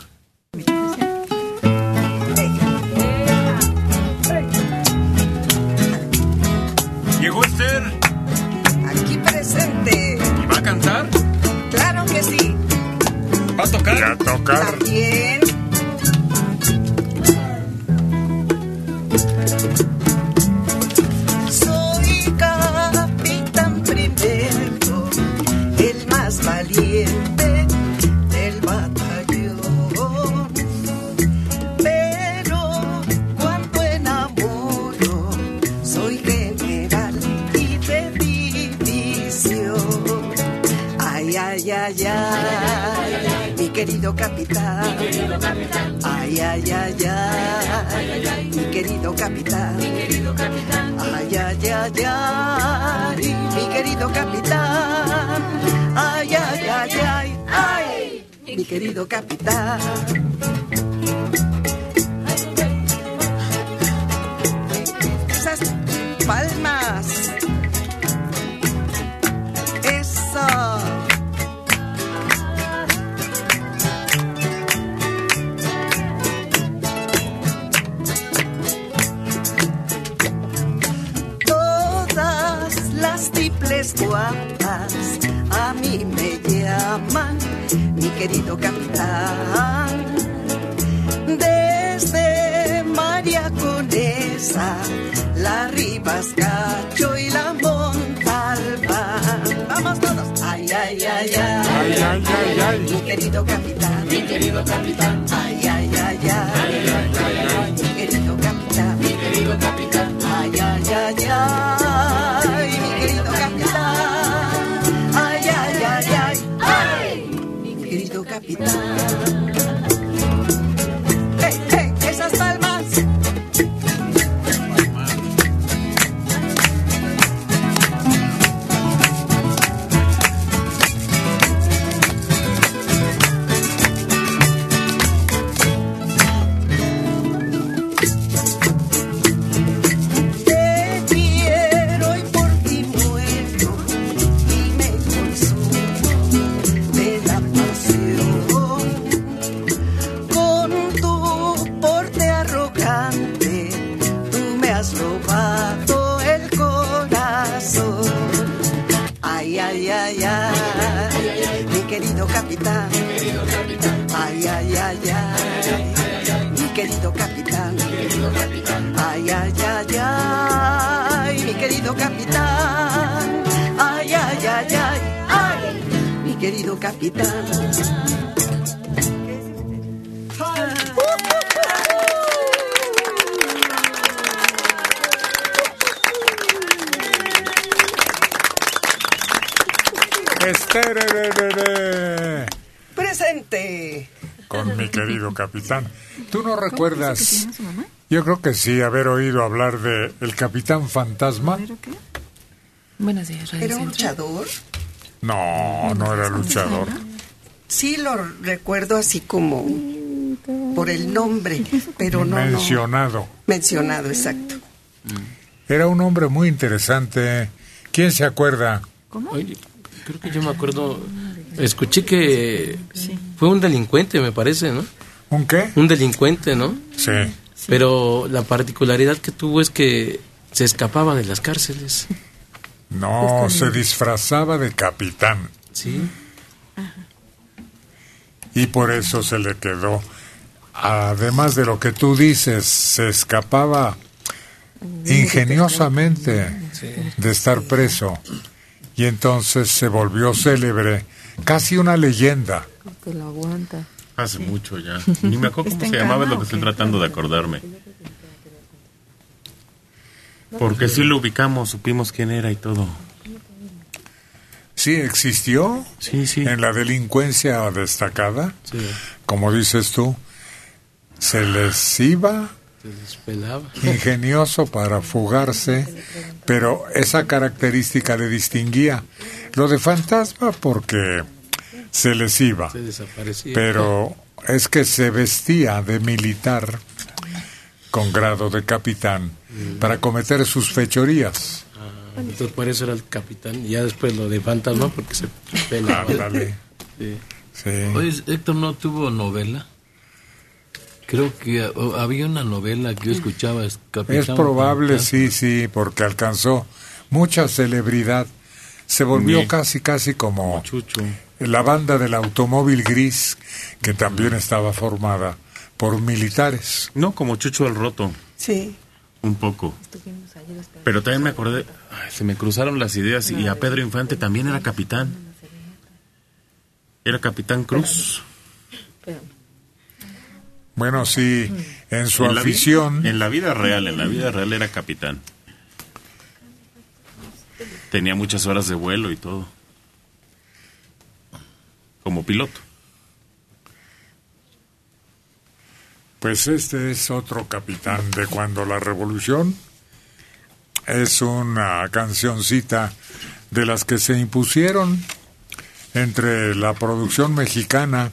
¿Llegó Esther? Aquí presente. ¿Y va a cantar? Claro que sí. ¿Va a tocar? ¿Y a tocar? También. Soy capitán primero, el más valiente del batallón. Pero cuando enamoro, soy general y de división. Ay, ay, ay, ay, mi querido capitán. Ay, ay, ay, ay, mi querido capitán. Ay, ay, ay, ay, mi querido capitán. Ay, ay, ay, ay, ay, mi querido capitán. Esas palmas. Eso. Todas las triples guapas a mí me llaman mi querido capitán. Desde María Conesa, la Rivas Cacho y la Montalbán. Vamos todos. Ay, ay, ay, ay, Ay, ay, ay, ay. mi querido capitán. Mi querido capitán. Ay, ay, ay, ay, mi querido capitán. Mi querido capitán. Ay, ay, ay, ay, mi querido capitán. Ay, ay, ay, ay, ay, mi querido capitán. Hey, hey, esas palmas. Te quiero y por ti muero y me consumo de la pasión. Con tu porte arrogante, tú me has robado el corazón. Ay, ay, ay, ay, mi querido capitán. Ay, ay, ay, ay, mi querido capitán. Ay, ay, ay, ay, mi querido capitán. Ay, ay, ay, ay, ay, mi querido capitán. Esther, Presente. con mi querido capitán. ¿Tú no recuerdas? Yo creo que sí, haber oído hablar de el Capitán Fantasma. Buenos días, Radio ¿Era un Centro. luchador? No, no era luchador. Sí, lo recuerdo así como por el nombre, pero no. Mencionado. Mencionado, exacto. Era un hombre muy interesante. ¿Quién se acuerda? Oye, creo que yo me acuerdo, escuché que fue un delincuente, me parece, ¿no? ¿Un qué? Un delincuente, ¿no? Sí. Pero la particularidad que tuvo es que se escapaba de las cárceles. No, se disfrazaba de capitán. Sí. Y por eso se le quedó. Además de lo que tú dices, se escapaba ingeniosamente de estar preso. Y entonces se volvió célebre, casi una leyenda. Que lo aguanta. Hace mucho ya. Ni me acuerdo cómo se llamaba, es lo que estoy tratando de acordarme. Porque sí lo ubicamos, supimos quién era y todo. Sí, existió en la delincuencia destacada, como dices tú, se les iba ingenioso para fugarse, pero esa característica le distinguía. Lo de fantasma porque se les iba, Se desaparecía. pero es que se vestía de militar con grado de capitán para cometer sus fechorías. Entonces por eso era el capitán. Y ya después lo de fantasma porque se pelaba. Ándale. Sí. Oye, Héctor no tuvo novela. Creo que había una novela que yo escuchaba. Es probable, sí, porque alcanzó mucha celebridad. Se volvió casi como Chucho. La banda del automóvil gris, que también estaba formada por militares. No, como Chucho el Roto. Sí. Un poco. Pero también me acordé, se me cruzaron las ideas y a Pedro Infante también era capitán. Era capitán Cruz. Bueno, sí, en su afición. En la vida real era capitán. Tenía muchas horas de vuelo y todo. Como piloto. Pues este es otro capitán de Cuando la Revolución. Es una cancioncita de las que se impusieron entre la producción mexicana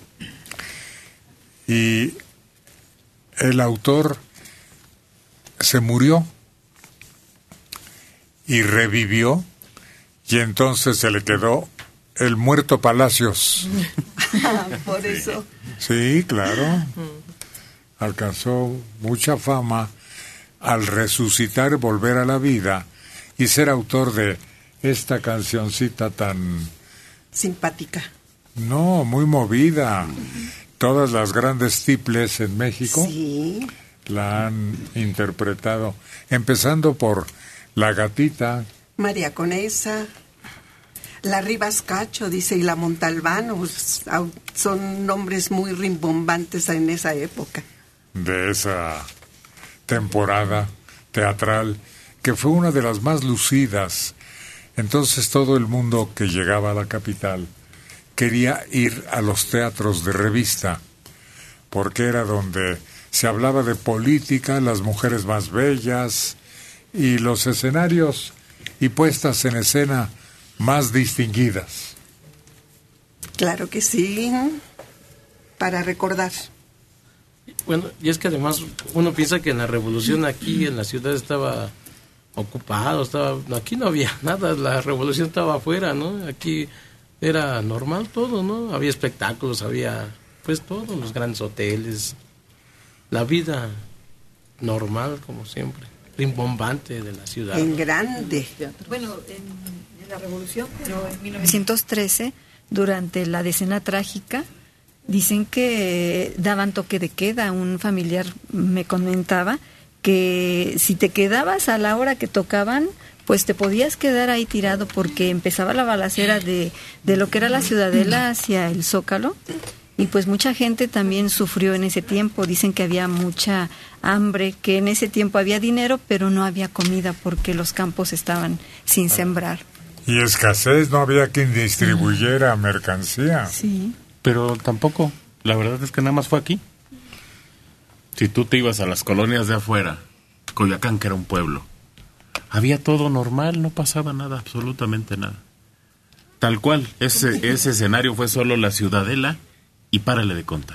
y el autor se murió y revivió y entonces se le quedó el Muerto Palacios. Por eso. Sí, claro. Alcanzó mucha fama al resucitar, volver a la vida y ser autor de esta cancioncita tan... simpática. No, muy movida. Todas las grandes tiples en México la han interpretado, empezando por La Gatita. María Conesa, la Rivas Cacho, dice, y la Montalbano, son nombres muy rimbombantes en esa época. De esa temporada teatral, que fue una de las más lucidas. Entonces todo el mundo que llegaba a la capital quería ir a los teatros de revista, porque era donde se hablaba de política, las mujeres más bellas y los escenarios y puestas en escena más distinguidas. Claro que sí, para recordar. Bueno, y es que además uno piensa que en la revolución aquí en la ciudad estaba ocupado, aquí no había nada, la revolución estaba afuera, ¿no? Aquí era normal todo, ¿no? Había espectáculos, había pues todos los grandes hoteles, la vida normal como siempre, rimbombante de la ciudad. En grande. Bueno, en la revolución, pero en 1913, durante la decena trágica, dicen que daban toque de queda. Un familiar me comentaba que si te quedabas a la hora que tocaban, pues te podías quedar ahí tirado porque empezaba la balacera de lo que era la Ciudadela hacia el Zócalo, y pues mucha gente también sufrió en ese tiempo. Dicen que había mucha hambre, que en ese tiempo había dinero pero no había comida porque los campos estaban sin sembrar. Y escasez, no había quien distribuyera mercancía. Sí. Pero tampoco, la verdad es que nada más fue aquí. Si tú te ibas a las colonias de afuera, Coyoacán, que era un pueblo, había todo normal, no pasaba nada, absolutamente nada. Tal cual, ese escenario fue solo la Ciudadela y párale de contar.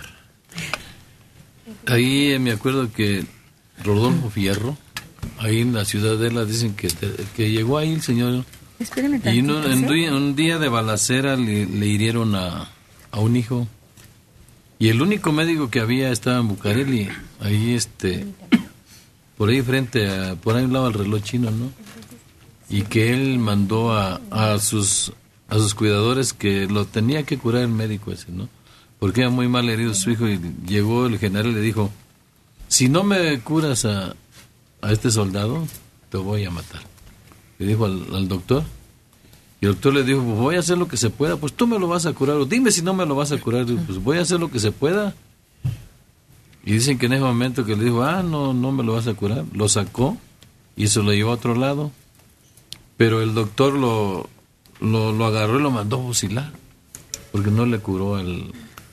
Ahí me acuerdo que Rodolfo Fierro, ahí en la Ciudadela, dicen que llegó ahí el señor. Espérame y tantito, un día de balacera le hirieron a un hijo, y el único médico que había estaba en Bucareli, ahí por ahí por ahí un lado al reloj chino, ¿no? Y que él mandó a sus a sus cuidadores que lo tenía que curar el médico ese, ¿no? Porque era muy mal herido su hijo, y llegó el general y le dijo, si no me curas a este soldado, te voy a matar. Le dijo al doctor, y el doctor le dijo, pues voy a hacer lo que se pueda, pues tú me lo vas a curar, o dime si no me lo vas a curar, pues voy a hacer lo que se pueda. Y dicen que en ese momento que le dijo, no me lo vas a curar, lo sacó y se lo llevó a otro lado, pero el doctor lo agarró y lo mandó a fusilar, porque no le curó el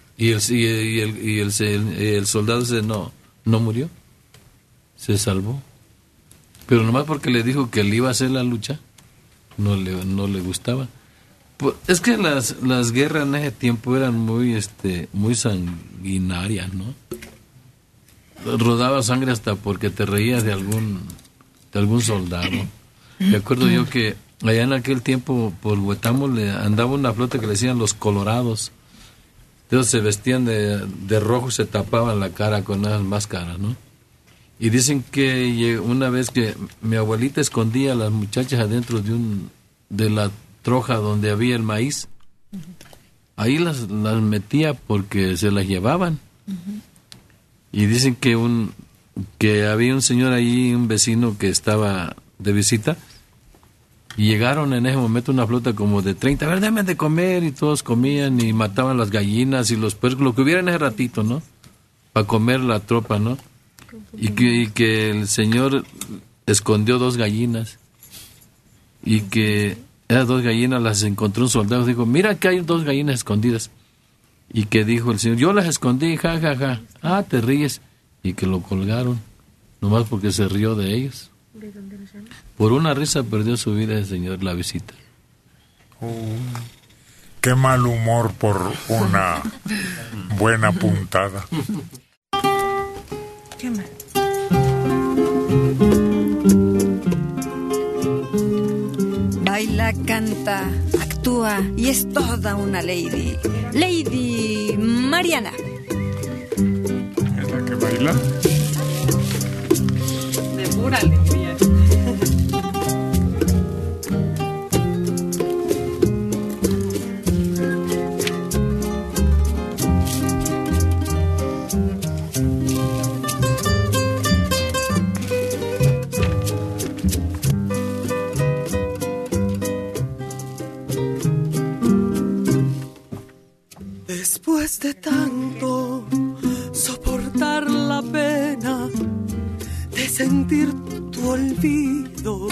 soldado ese no murió, se salvó, pero nomás porque le dijo que le iba a hacer la lucha, no le gustaba. Pues, es que las guerras en ese tiempo eran muy sanguinarias, ¿no? Rodaba sangre hasta porque te reías de algún soldado. Me acuerdo yo que allá en aquel tiempo por Huetamo andaba una flota que le decían los colorados. Entonces se vestían de rojo y se tapaban la cara con unas máscaras, ¿no? Y dicen que una vez que mi abuelita escondía a las muchachas adentro de la troja donde había el maíz, ahí las metía porque se las llevaban. Y dicen que había un señor allí, un vecino que estaba de visita, y llegaron en ese momento una flota como de 30, a ver, déme de comer, y todos comían y mataban las gallinas y los puercos, lo que hubiera en ese ratito, ¿no? Para comer la tropa, ¿no? Y que el señor escondió 2 gallinas, y que esas 2 gallinas las encontró un soldado, dijo, mira que hay 2 gallinas escondidas. Y que dijo el señor, yo las escondí, ja, ja, ja. Te ríes. Y que lo colgaron, nomás porque se rió de ellos. ¿De dónde lo llaman? Por una risa perdió su vida el señor la visita. Qué mal humor por una buena puntada. Qué mal. Baila, canta, actúa y es toda una lady. Lady Mariana. ¿Es la que baila? De pura alegría. Después de tanto soportar la pena de sentir tu olvido,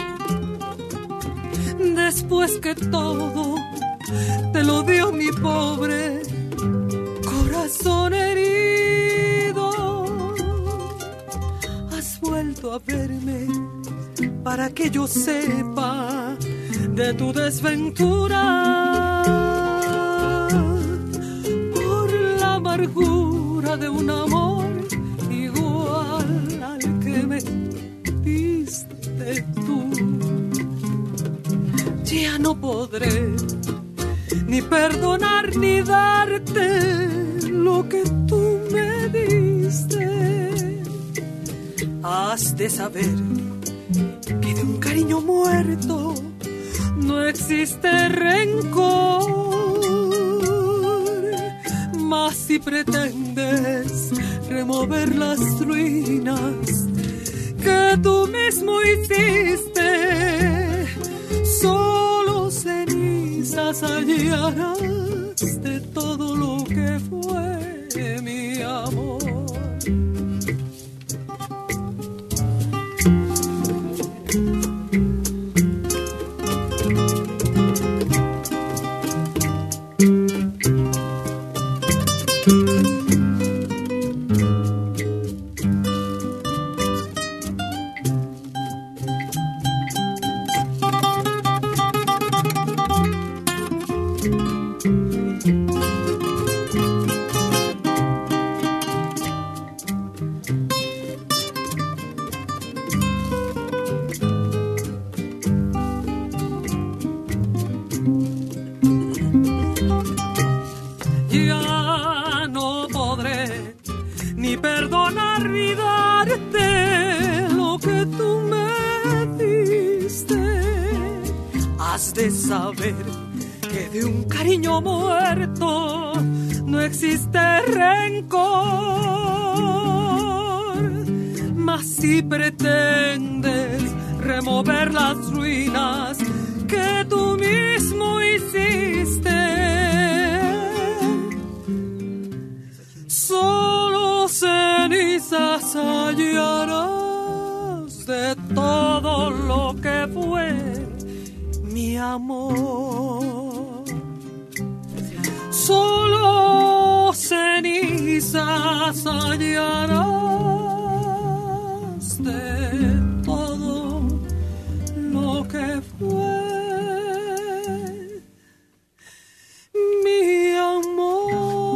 después que todo te lo dio mi pobre corazón herido, has vuelto a verme para que yo sepa de tu desventura. Amargura de un amor igual al que me diste tú. Ya no podré ni perdonar ni darte lo que tú me diste. Has de saber que de un cariño muerto no existe rencor. Mas si pretendes remover las ruinas que tú mismo hiciste, solo cenizas hallarás de todo lo que fue mi amor. que de un cariño muerto no existe rencor. Mas si pretendes remover las ruinas que tú mismo hiciste, solo cenizas hallarás de todo lo que fue mi amor. Solo cenizas hallarás de todo lo que fue mi amor.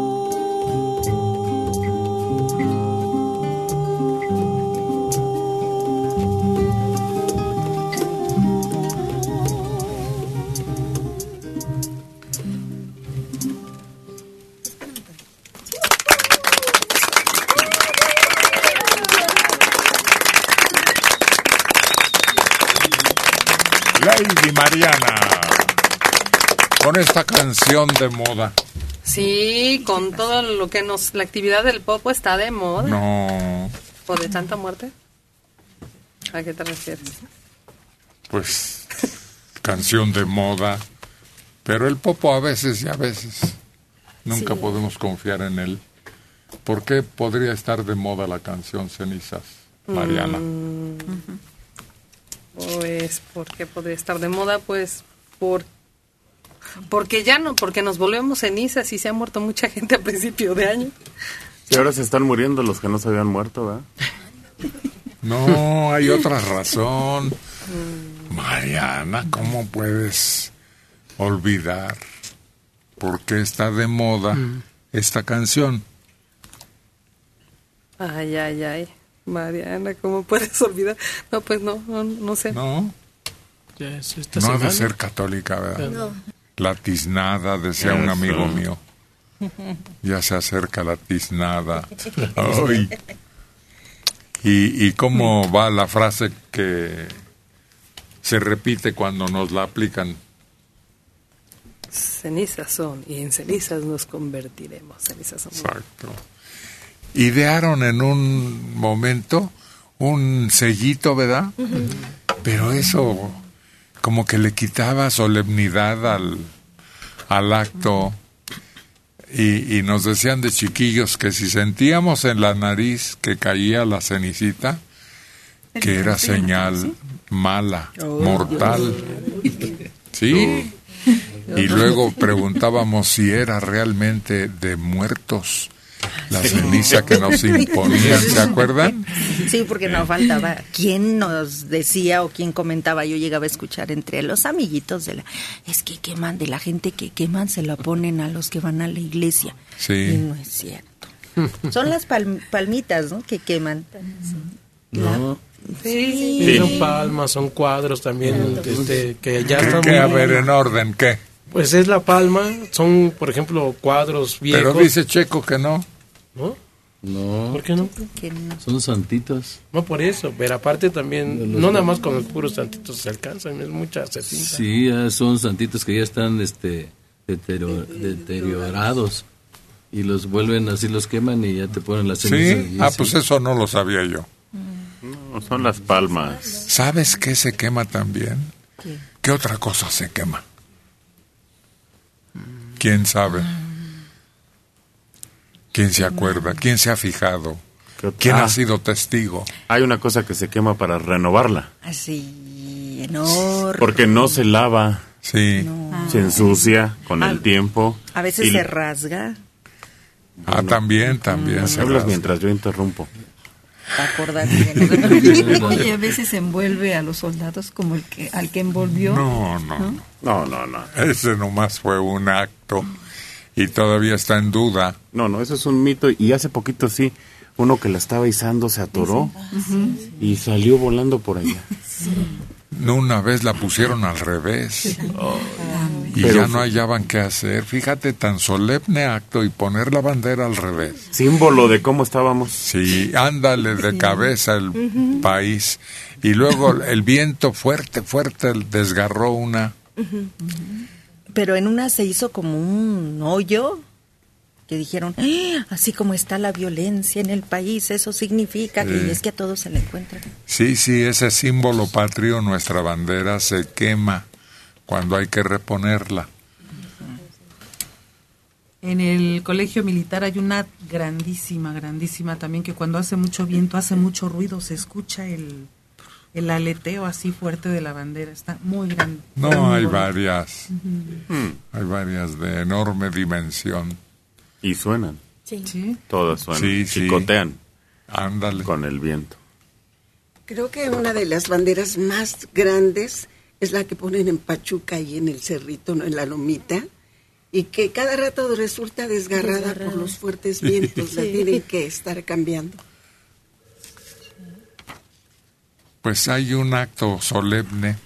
Lady Mariana, con esta canción de moda. Sí, con todo lo que la actividad del pop está de moda. No, ¿O de tanta muerte? ¿A qué te refieres? pues canción de moda, pero el popo a veces y a veces nunca Sí. podemos confiar en él. ¿Por qué podría estar de moda la canción Cenizas, Mariana? Pues, ¿por qué podría estar de moda? Pues, porque ya no, porque nos volvemos cenizas y se ha muerto mucha gente a principio de año. Y ahora se están muriendo los que no se habían muerto, ¿verdad? No, hay otra razón. Mariana, ¿cómo puedes olvidar por qué está de moda esta canción? Ay, ay, ay. Mariana, ¿cómo puedes olvidar? No, pues no sé. No, Ya es esta no ha de semana. ser católica, ¿verdad? No. La tiznada, decía un Eso. amigo mío. Ya se acerca la tiznada. Ay. ¿Y cómo va la frase que se repite cuando nos la aplican? Cenizas son, y en cenizas nos convertiremos. Cenizas son. Exacto. Idearon en un momento un sellito, ¿verdad? Pero eso como que le quitaba solemnidad al acto. Y nos decían de chiquillos que si sentíamos en la nariz que caía la cenicita, que era señal mala, mortal. ¿Sí? Y luego preguntábamos si era realmente de muertos la ceniza que nos imponían, ¿se acuerdan? Sí, porque no faltaba quién nos decía o quién comentaba. Yo llegaba a escuchar entre los amiguitos es que queman, de la gente que queman, se la ponen a los que van a la iglesia. Sí. Y no es cierto. Son las palmitas, ¿no?, que queman. No. Sí. Son palmas, son cuadros también, que ya están ¿Qué? A ver, en orden, ¿qué? Pues es la palma, son, por ejemplo, cuadros viejos. Pero dice Checo que no. ¿No? No. ¿Por qué no? Son santitos. No por eso, pero aparte también, no nada más con los puros santitos se alcanzan, es mucha cecina. Sí, ya son santitos que ya están deteriorados y los vuelven así, los queman y ya te ponen las cenizas. ¿Sí? Pues eso no lo sabía yo. No, son las palmas. ¿Sabes qué se quema también? ¿Qué otra cosa se quema? ¿Quién sabe? ¿Quién se acuerda? ¿Quién se ha fijado? ¿Quién ha sido testigo? Hay una cosa que se quema para renovarla. Así, enorme. Porque no se lava. Sí. No. Se ensucia con el tiempo. A veces Y- se rasga. También se Hablas rasga. mientras yo interrumpo. Para acordarte de los Oye, a veces envuelve a los soldados como al que envolvió. No. Ese nomás fue un acto y todavía está en duda. No, eso es un mito. Y hace poquito sí, uno que la estaba izando se atoró y salió volando por allá. Una vez la pusieron al revés y Pero ya no hallaban qué hacer. Fíjate, tan solemne acto y poner la bandera al revés. Símbolo de cómo estábamos. Sí, ándale de cabeza el país. Y luego el viento fuerte desgarró una pero en una se hizo como un hoyo que dijeron, así como está la violencia en el país, eso significa que es que a todos se le encuentra. Sí, ese símbolo patrio, nuestra bandera, se quema cuando hay que reponerla. En el colegio militar hay una grandísima también, que cuando hace mucho viento, hace mucho ruido, se escucha el aleteo así fuerte de la bandera. Está muy grande. No, hay varias. Hay varias de enorme dimensión. Y suenan. Sí. Todas suenan. Sí. Chicotean. Ándale. Con el viento. Creo que una de las banderas más grandes es la que ponen en Pachuca y en el Cerrito, ¿no? En la Lomita, y que cada rato resulta desgarrada por los fuertes vientos. La tienen que estar cambiando. Pues hay un acto solemne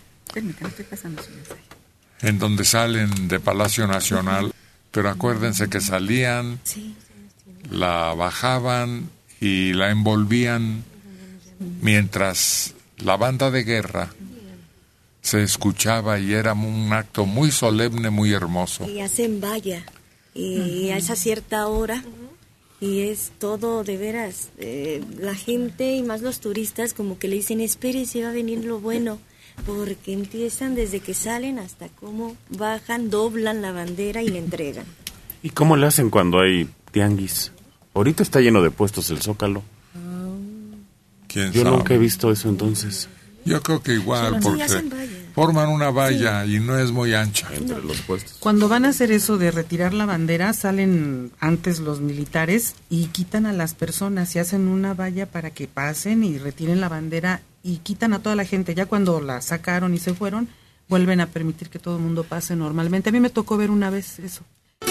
en donde salen de Palacio Nacional, pero acuérdense que salían, la bajaban y la envolvían mientras la banda de guerra se escuchaba, y era un acto muy solemne, muy hermoso. Y hacen valla, y a esa cierta hora, y es todo de veras, la gente y más los turistas como que le dicen, espérense, va a venir lo bueno, porque empiezan desde que salen hasta cómo bajan, doblan la bandera y la entregan. ¿Y cómo le hacen cuando hay tianguis? Ahorita está lleno de puestos el Zócalo. ¿Quién Yo sabe? nunca he visto eso entonces. Yo creo que igual, Sí, porque hacen valla. forman una valla y no es muy ancha. Entre los puestos. Cuando van a hacer eso de retirar la bandera, salen antes los militares y quitan a las personas y hacen una valla para que pasen y retiren la bandera y quitan a toda la gente. Ya cuando la sacaron y se fueron, vuelven a permitir que todo el mundo pase normalmente. A mí me tocó ver una vez eso.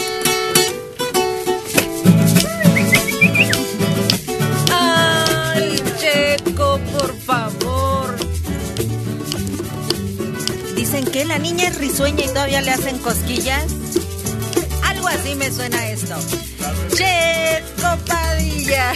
Ay, Checo, por favor. Dicen que la niña es risueña y todavía le hacen cosquillas. Algo así me suena esto. Checo Padilla.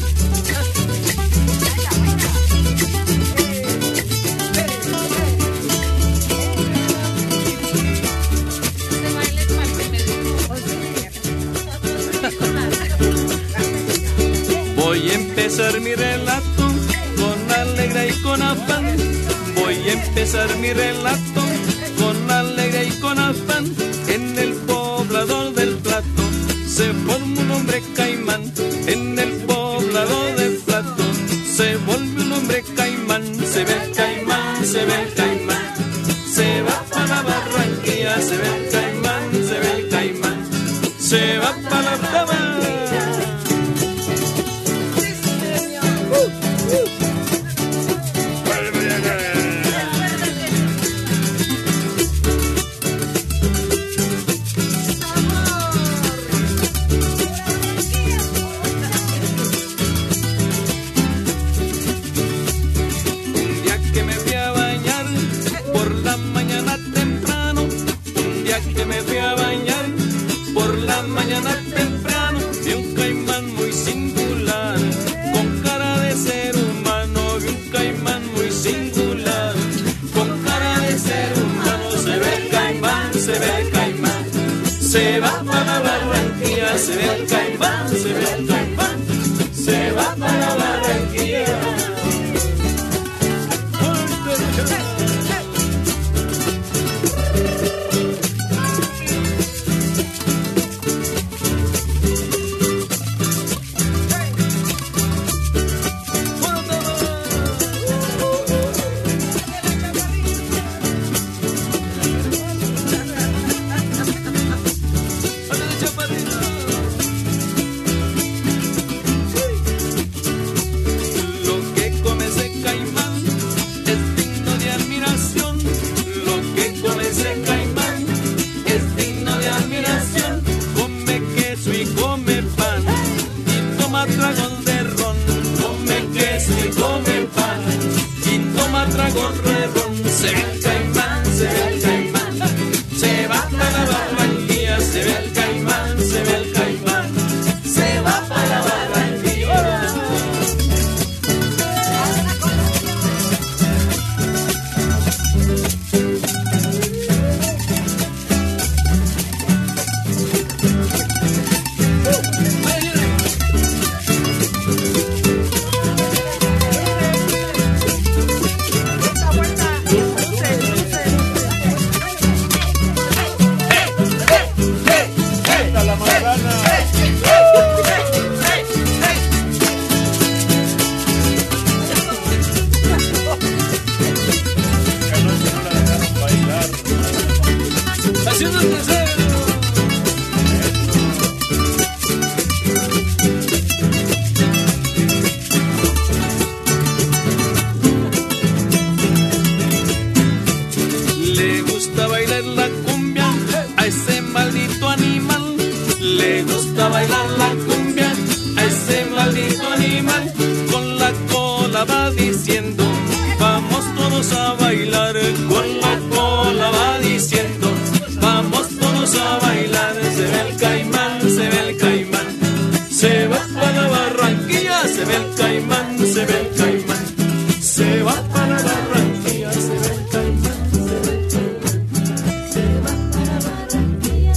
Voy a empezar mi relato con alegría y con afán. Voy a empezar mi relato con alegría y con afán. En el poblador del Plato se forma un hombre caimán. En el poblador del Plato se vuelve un hombre caimán. Se ve el caimán, se ve el caimán. Se va para Barranquilla, se ve el caimán, se ve el caimán. Se va para la Tabana. Mañana temprano vi un caimán muy singular, con cara de ser humano, vi un caimán muy singular, con cara de ser humano. Se ve el caimán, se ve el caimán, se va para Barranquilla, se ve el caimán, se ve el caimán, se va para Barranquilla. Tragos de ron, come queso y come pan, y toma tragos de ron. Se ve el caimán, se ve el caimán, se va para Barranquilla, se ve el caimán, se ve el caimán, se va para Barranquilla. cola va diciendo, vamos todos a bailar, con la cola va diciendo, vamos todos a bailar, se ve el caimán, se ve el caimán, se va para Barranquilla, se ve el caimán, se ve el caimán, se va para Barranquilla, se ve el caimán, se ve el caimán, se va para Barranquilla.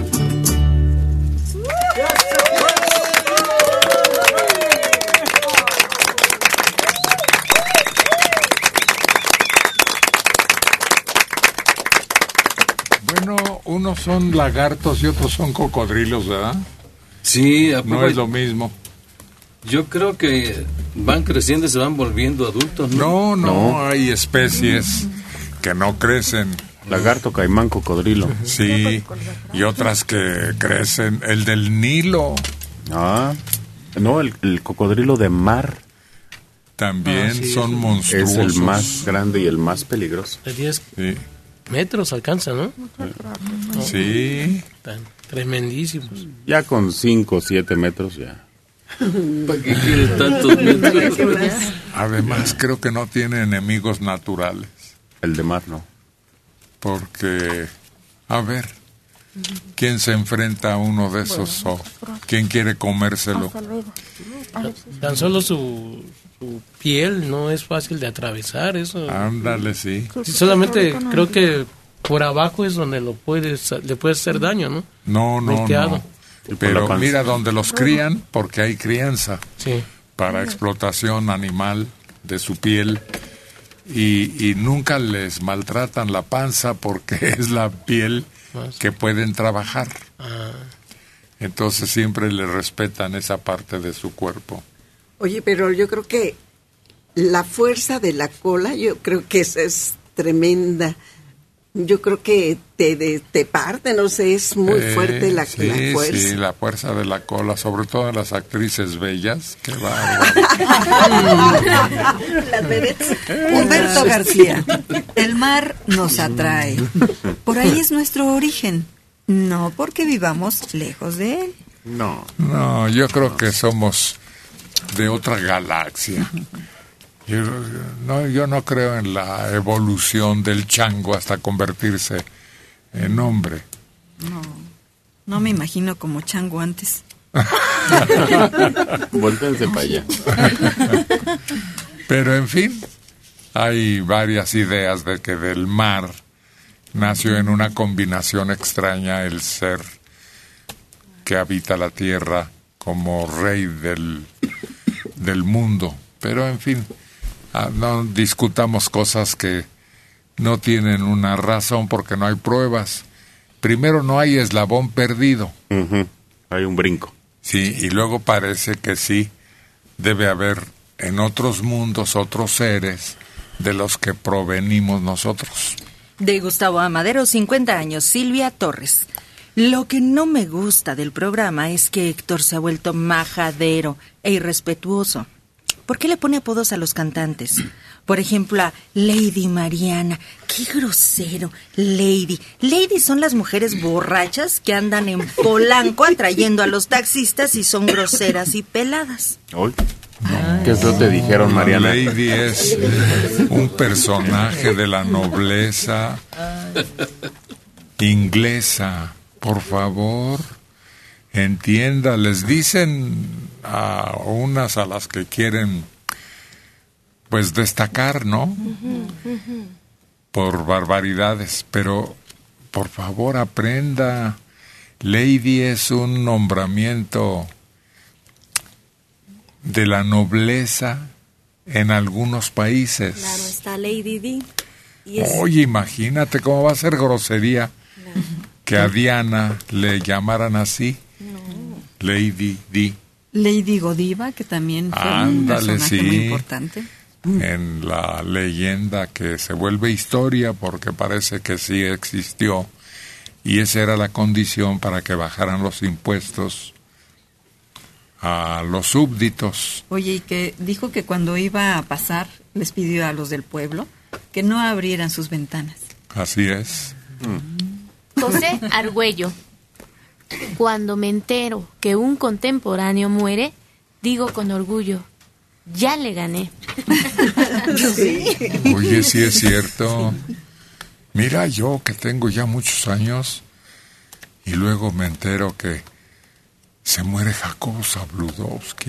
Bueno, unos son lagartos y otros son cocodrilos, ¿verdad? Sí, no es lo mismo. Yo creo que van creciendo y se van volviendo adultos, ¿no? No, hay especies que no crecen. Lagarto, caimán, cocodrilo. Sí, y otras que crecen. El del Nilo. No, el cocodrilo de mar. También sí, son monstruosos. Es el más grande y el más peligroso. De 10 metros alcanza, ¿no? Sí. Tan tremendísimos. Ya con 5 o 7 metros ya. ¿Para qué quiere tantos metros? Además, creo que no tiene enemigos naturales. El de mar no. Porque, a ver, ¿quién se enfrenta a uno de esos o quién quiere comérselo? Tan solo su piel no es fácil de atravesar, eso. Ándale, sí. Solamente creo que por abajo es donde le puedes hacer daño, ¿no? No. Volteado. Pero mira donde los crían, porque hay crianza sí. para explotación animal de su piel y nunca les maltratan la panza porque es la piel que pueden trabajar. Entonces siempre le respetan esa parte de su cuerpo. Oye, pero yo creo que la fuerza de la cola, yo creo que esa es tremenda. Yo creo que te parte, no sé, es muy fuerte la fuerza. Sí, la fuerza de la cola, sobre todo las actrices bellas. ¡Qué bárbaro! Humberto García, el mar nos atrae. Por ahí es nuestro origen, no porque vivamos lejos de él. No, yo creo que somos de otra galaxia. Yo no creo en la evolución del chango hasta convertirse en hombre. No me imagino como chango antes. Vuélvense para allá. Pero en fin, hay varias ideas de que del mar nació en una combinación extraña el ser que habita la tierra como rey del mundo. Pero en fin, no discutamos cosas que no tienen una razón porque no hay pruebas. Primero, no hay eslabón perdido. Hay un brinco. Sí, y luego parece que sí debe haber en otros mundos otros seres de los que provenimos nosotros. De Gustavo Amadero, 50 años, Silvia Torres. Lo que no me gusta del programa es que Héctor se ha vuelto majadero e irrespetuoso. ¿Por qué le pone apodos a los cantantes? Por ejemplo, a Lady Mariana. ¡Qué grosero! Lady. Lady son las mujeres borrachas que andan en Polanco atrayendo a los taxistas y son groseras y peladas. ¿Qué eso te dijeron, Mariana? Lady es un personaje de la nobleza inglesa. Por favor, entienda, les dicen a unas a las que quieren pues destacar, ¿no? Por barbaridades, pero por favor aprenda. Lady es un nombramiento de la nobleza en algunos países. Claro, está Lady Di. Oye, imagínate cómo va a ser grosería que a Diana le llamaran así. Lady Di. Lady Godiva, que también fue un personaje muy importante. En la leyenda que se vuelve historia porque parece que sí existió y esa era la condición para que bajaran los impuestos a los súbditos. Oye, y que dijo que cuando iba a pasar les pidió a los del pueblo que no abrieran sus ventanas. Así es. José Argüello. Cuando me entero que un contemporáneo muere, digo con orgullo, ya le gané. Oye, sí es cierto. Mira, yo que tengo ya muchos años y luego me entero que se muere Jacobo Zabludovsky.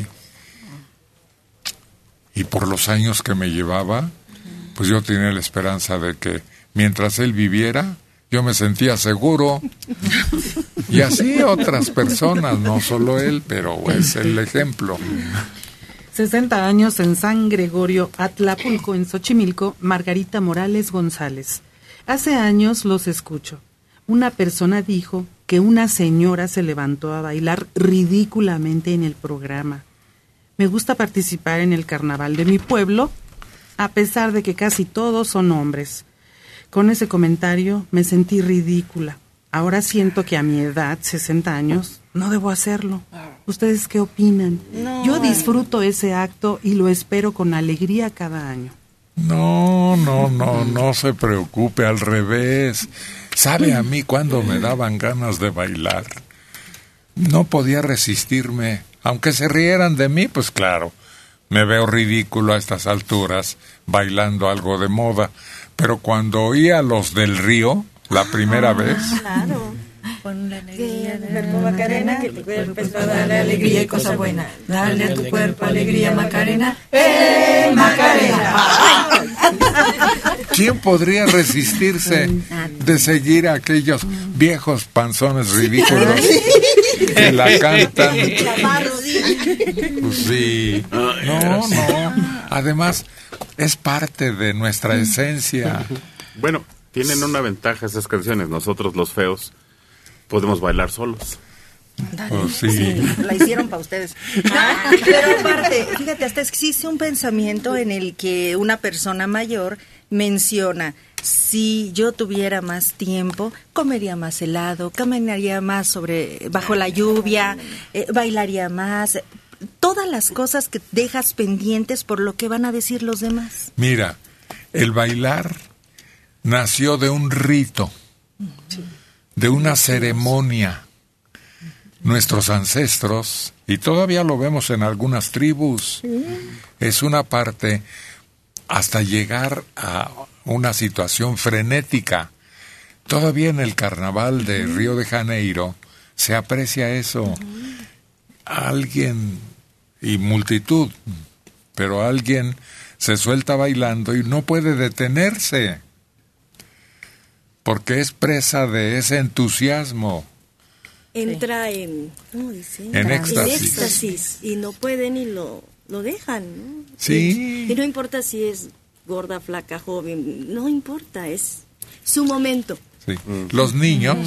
Y por los años que me llevaba, pues yo tenía la esperanza de que mientras él viviera, yo me sentía seguro. Y así otras personas, no solo él, pero es el ejemplo. 60 años en San Gregorio, Atlapulco, en Xochimilco, Margarita Morales González. Hace años los escucho. Una persona dijo que una señora se levantó a bailar ridículamente en el programa. Me gusta participar en el carnaval de mi pueblo, a pesar de que casi todos son hombres. Con ese comentario me sentí ridícula. Ahora siento que a mi edad, 60 años, no debo hacerlo. ¿Ustedes qué opinan? No. Yo disfruto ese acto y lo espero con alegría cada año. No se preocupe, al revés. ¿Sabe a mí cuando me daban ganas de bailar? No podía resistirme. Aunque se rieran de mí, pues claro, me veo ridículo a estas alturas, bailando algo de moda. Pero cuando oí a Los del Río, la primera vez... Claro. Pon la alegría de cuerpo, Macarena, que tu cuerpo es para darle alegría y cosa buena. Dale a tu cuerpo alegría, Macarena. Macarena! ¿Quién podría resistirse de seguir a aquellos viejos panzones ridículos que la cantan? Pues sí. No. Además, es parte de nuestra esencia. Bueno, tienen una ventaja esas canciones. Nosotros, los feos, podemos bailar solos. Oh, sí. La hicieron para ustedes. Pero aparte, fíjate, hasta existe un pensamiento en el que una persona mayor menciona: si yo tuviera más tiempo, comería más helado, caminaría más bajo la lluvia, bailaría más. Todas las cosas que dejas pendientes por lo que van a decir los demás. Mira, el bailar nació de un rito, de una ceremonia. Nuestros ancestros, y todavía lo vemos en algunas tribus, es una parte hasta llegar a una situación frenética. Todavía en el carnaval de Río de Janeiro se aprecia eso. Alguien, y multitud, pero alguien se suelta bailando y no puede detenerse, porque es presa de ese entusiasmo. Entra en, ¿cómo dice? En éxtasis. En éxtasis, y no pueden y lo dejan, ¿no? Sí. Y no importa si es gorda, flaca, joven, no importa, es su momento. Sí. Los niños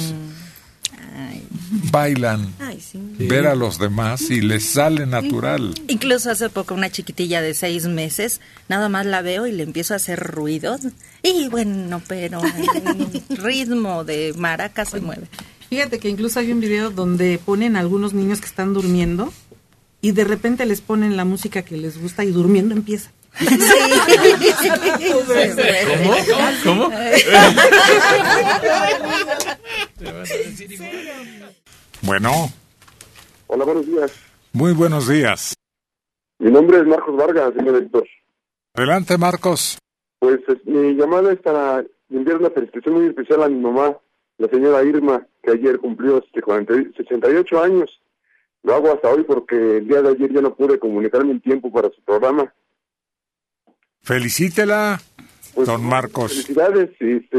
bailan, ver a los demás y les sale natural. Incluso hace poco una chiquitilla de 6 meses, nada más la veo y le empiezo a hacer ruidos. Y bueno, pero en ritmo de maraca se mueve. Fíjate que incluso hay un video donde ponen a algunos niños que están durmiendo y de repente les ponen la música que les gusta y durmiendo empieza. ¿Cómo? Bueno. Hola, buenos días. Muy buenos días. Mi nombre es Marcos Vargas, señor editor. Adelante, Marcos. Pues mi llamada es para enviar una felicitación muy especial a mi mamá, la señora Irma, que ayer cumplió 68 años. Lo hago hasta hoy porque el día de ayer ya no pude comunicarme en tiempo para su programa. Felicítela, pues, don Marcos. Felicidades,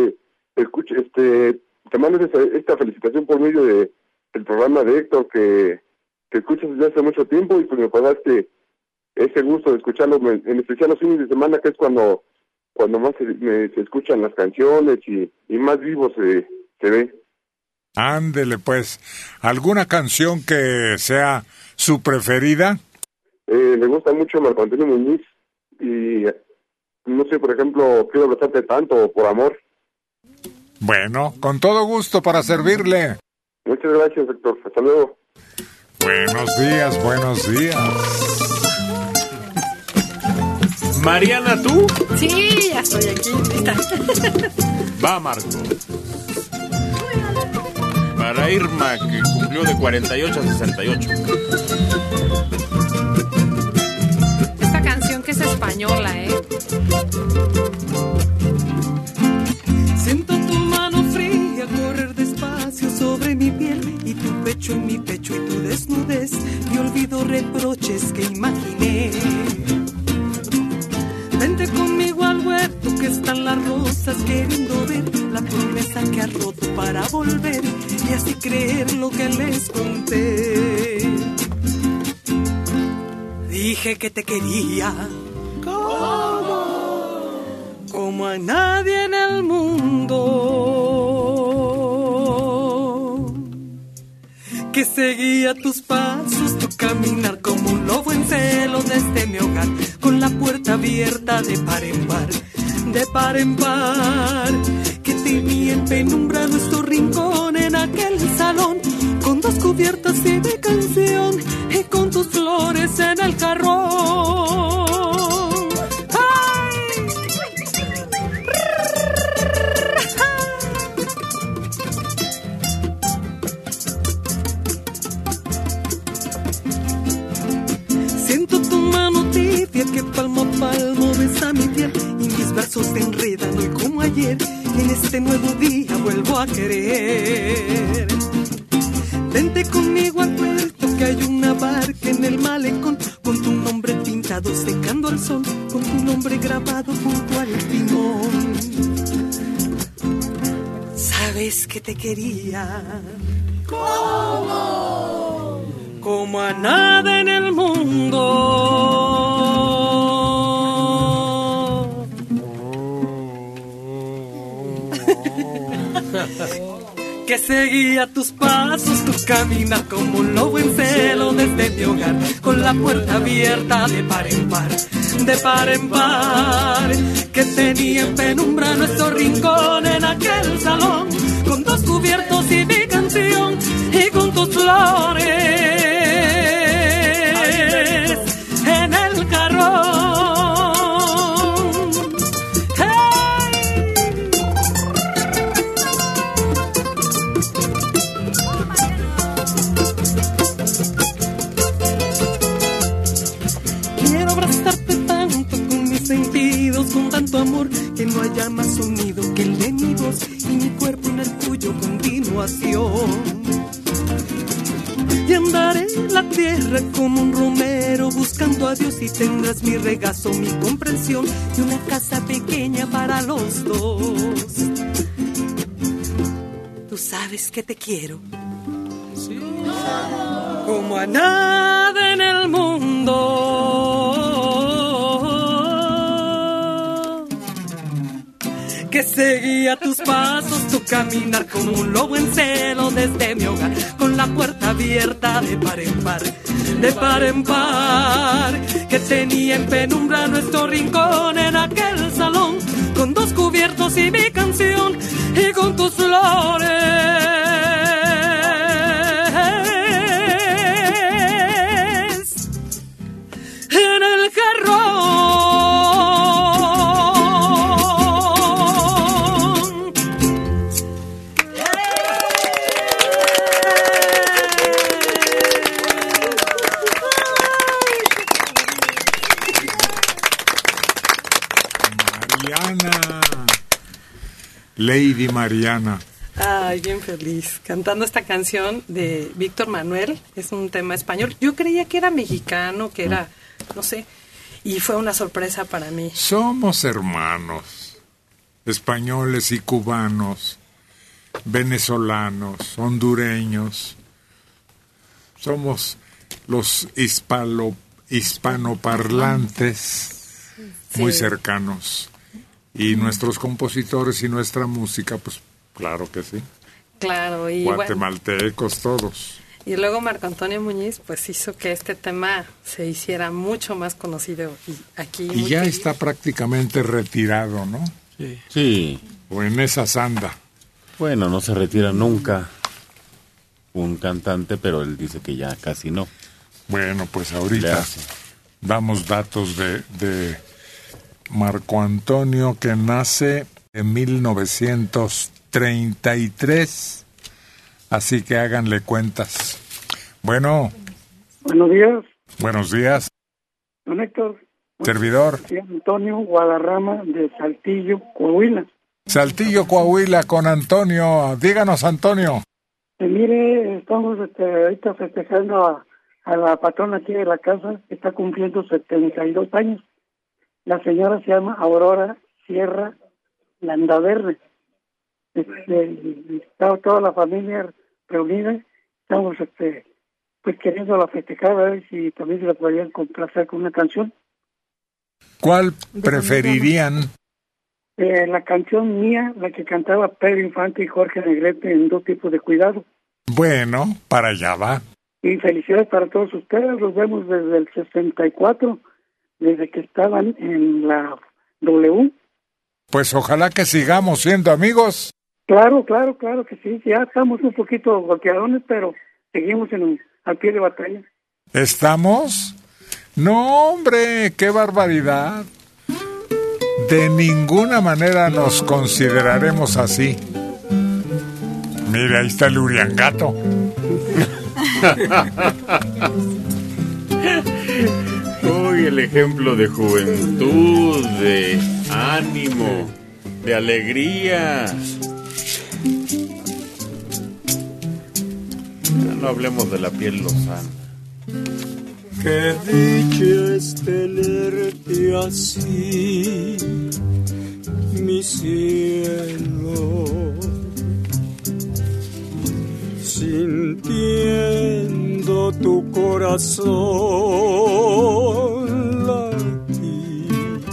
te mando esta felicitación por medio del programa de Héctor que escuchas desde hace mucho tiempo, y pues me pagaste ese gusto de escucharlo, en especial los fines de semana, que es cuando más se escuchan las canciones y más vivo se ve. Ándele, pues. ¿Alguna canción que sea su preferida? Me gusta mucho Marco Antonio Muñiz, y no sé, por ejemplo, Quiero abrazarte tanto, o Por amor. Bueno, con todo gusto para servirle. Muchas gracias, Héctor. Hasta luego. Buenos días, buenos días. Mariana, ¿tú? Sí, ya estoy aquí. Va, Marco. Para Irma, que cumplió de 48 a 68. Esta canción española, ¿eh? Siento tu mano fría correr despacio sobre mi piel y tu pecho en mi pecho y tu desnudez y olvido reproches que imaginé. Vente conmigo al huerto que están las rosas queriendo ver la promesa que ha roto para volver y así creer lo que les conté. Dije que te quería. ¿Cómo? Como a nadie en el mundo. Que seguía tus pasos, tu caminar como un lobo en celo desde mi hogar, con la puerta abierta de par en par, de par en par. Que tenía en penumbra nuestro rincón en aquel salón, con 2 cubiertas y mi canción, y con tus flores en el jarrón. Siento tu mano tibia que palmo a palmo besa mi piel y mis brazos se enredan hoy como ayer. En este nuevo día vuelvo a querer. Vente conmigo al puerto que hay una barca en el malecón, con tu nombre pintado secando al sol, con tu nombre grabado junto al timón. Sabes que te quería. ¿Cómo? Como a nada en el mundo. Que seguía tus pasos, tu caminar como un lobo en celo desde mi hogar, con la puerta abierta de par en par, de par en par. Que tenía en penumbra nuestro rincón en aquel salón, con 2 cubiertos y mi canción, y con tus flores en el jarrón. Quiero abrazarte tanto con mis sentidos, con tanto amor, que no haya más sonido que el de mi voz y mi cuerpo en el tuyo continuación. Y andaré en la tierra como un romero buscando a Dios y tendrás mi regazo, mi comprensión y una casa pequeña para los dos. Tú sabes que te quiero. Sí. Como a nada en el mundo. Que seguía tus pasos, tu caminar como un lobo en celo desde mi hogar, con la puerta abierta de par en par, de par en par. Que tenía en penumbra nuestro rincón en aquel salón, con 2 cubiertos y mi canción, y con tus flores en el jarrón. Lady Mariana. Ay, bien feliz. Cantando esta canción de Víctor Manuel. Es un tema español. Yo creía que era mexicano, que era, no sé, y fue una sorpresa para mí. Somos hermanos, españoles y cubanos, venezolanos, hondureños. Somos los hispanoparlantes muy cercanos. Y nuestros compositores y nuestra música, pues claro que sí. Claro, y guatemaltecos todos. Y luego Marco Antonio Muñiz pues hizo que este tema se hiciera mucho más conocido aquí. Y ya está prácticamente retirado, ¿no? Sí. O en esa sanda. Bueno, no se retira nunca un cantante, pero él dice que ya casi no. Bueno, pues ahorita damos datos de Marco Antonio, que nace en 1933, así que háganle cuentas. Bueno. Buenos días. Buenos días. Don Héctor, Servidor. Sí, Antonio Guadarrama de Saltillo, Coahuila. Saltillo, Coahuila, con Antonio. Díganos, Antonio. Mire, estamos ahorita festejando a la patrona aquí de la casa, que está cumpliendo 72 años. La señora se llama Aurora Sierra Landaverde. Está toda la familia reunida. Estamos pues queriéndola festejar, a ver si también se la podrían complacer con una canción. ¿Cuál preferirían? La canción mía, la que cantaba Pedro Infante y Jorge Negrete en Dos tipos de cuidado. Bueno, para allá va. Y felicidades para todos ustedes, los vemos desde el 64, desde que estaban en la W. Pues ojalá que sigamos siendo amigos. Claro que sí, ya estamos un poquito golpeadones, pero seguimos al pie de batalla. ¿Estamos? No, hombre, qué barbaridad. De ninguna manera nos consideraremos así. Mira, ahí está el Uriangato. Uy, el ejemplo de juventud, de ánimo, de alegría. Ya no hablemos de la piel lozana. Qué dicha es tenerte así, mi cielo, sintiendo tu corazón latir,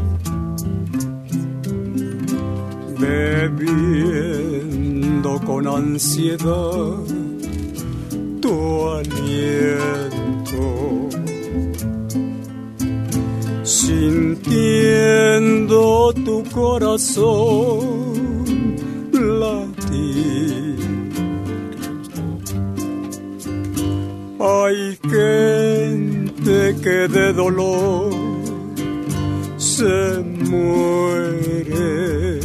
bebiendo con ansiedad tu aliento, sintiendo tu corazón latir. Hay gente que de dolor se muere,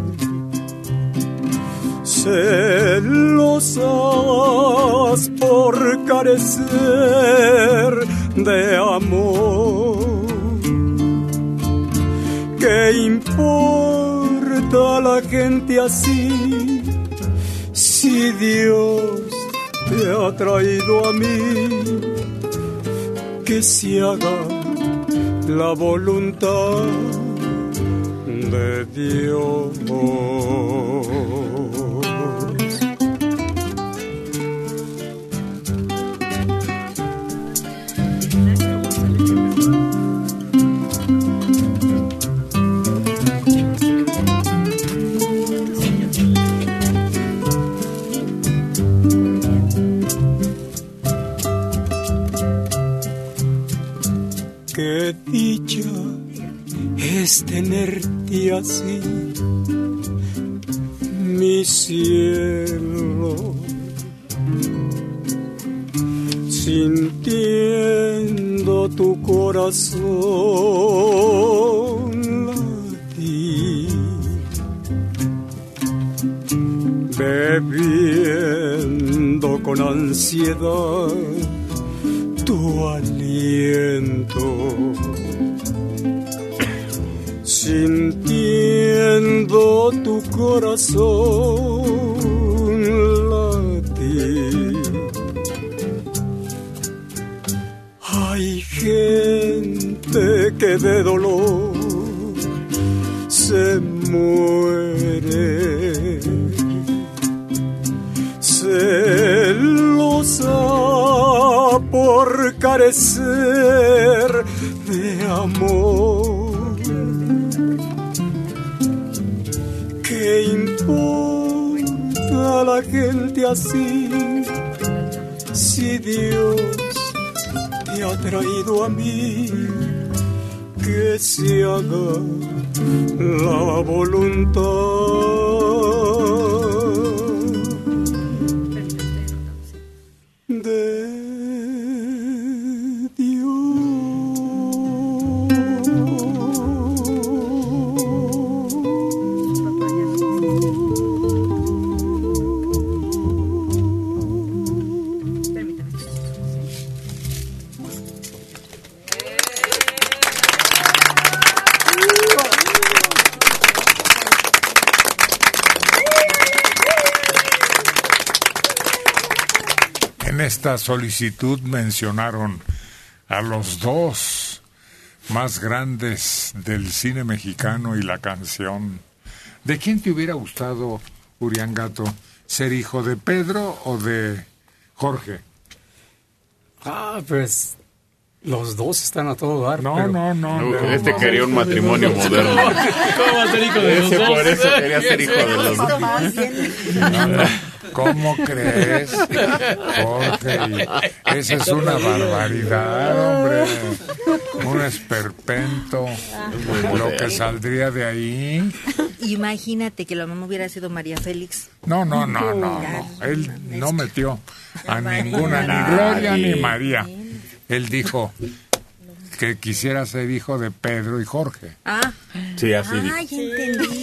celosas por carecer de amor. ¿Qué importa la gente así si Dios te ha traído a mí? Que se haga la voluntad de Dios. Qué dicha es tenerte así, mi cielo, sintiendo tu corazón latir, bebiendo con ansiedad tu aliento, sintiendo tu corazón latir. Hay gente que de dolor se muere, celosa por carecer de amor. ¿Qué importa la gente así si Dios te ha traído a mí? Que se haga la voluntad de En esta solicitud mencionaron a los dos más grandes del cine mexicano y la canción. ¿De quién te hubiera gustado, Uriangato, ser hijo de Pedro o de Jorge? Pues los dos están a todo dar. No. Este quería un matrimonio moderno. ¿Cómo va a ser hijo de los dos? Por eso quería ser hijo de los dos. ¿Cómo crees, Jorge? Esa es una barbaridad, hombre. Un esperpento. Lo que saldría de ahí. Imagínate que la mamá hubiera sido María Félix. No. Él no metió a ninguna, ni Gloria ni María. Él dijo que quisiera ser hijo de Pedro y Jorge. Sí, así dijo. Ya entendí.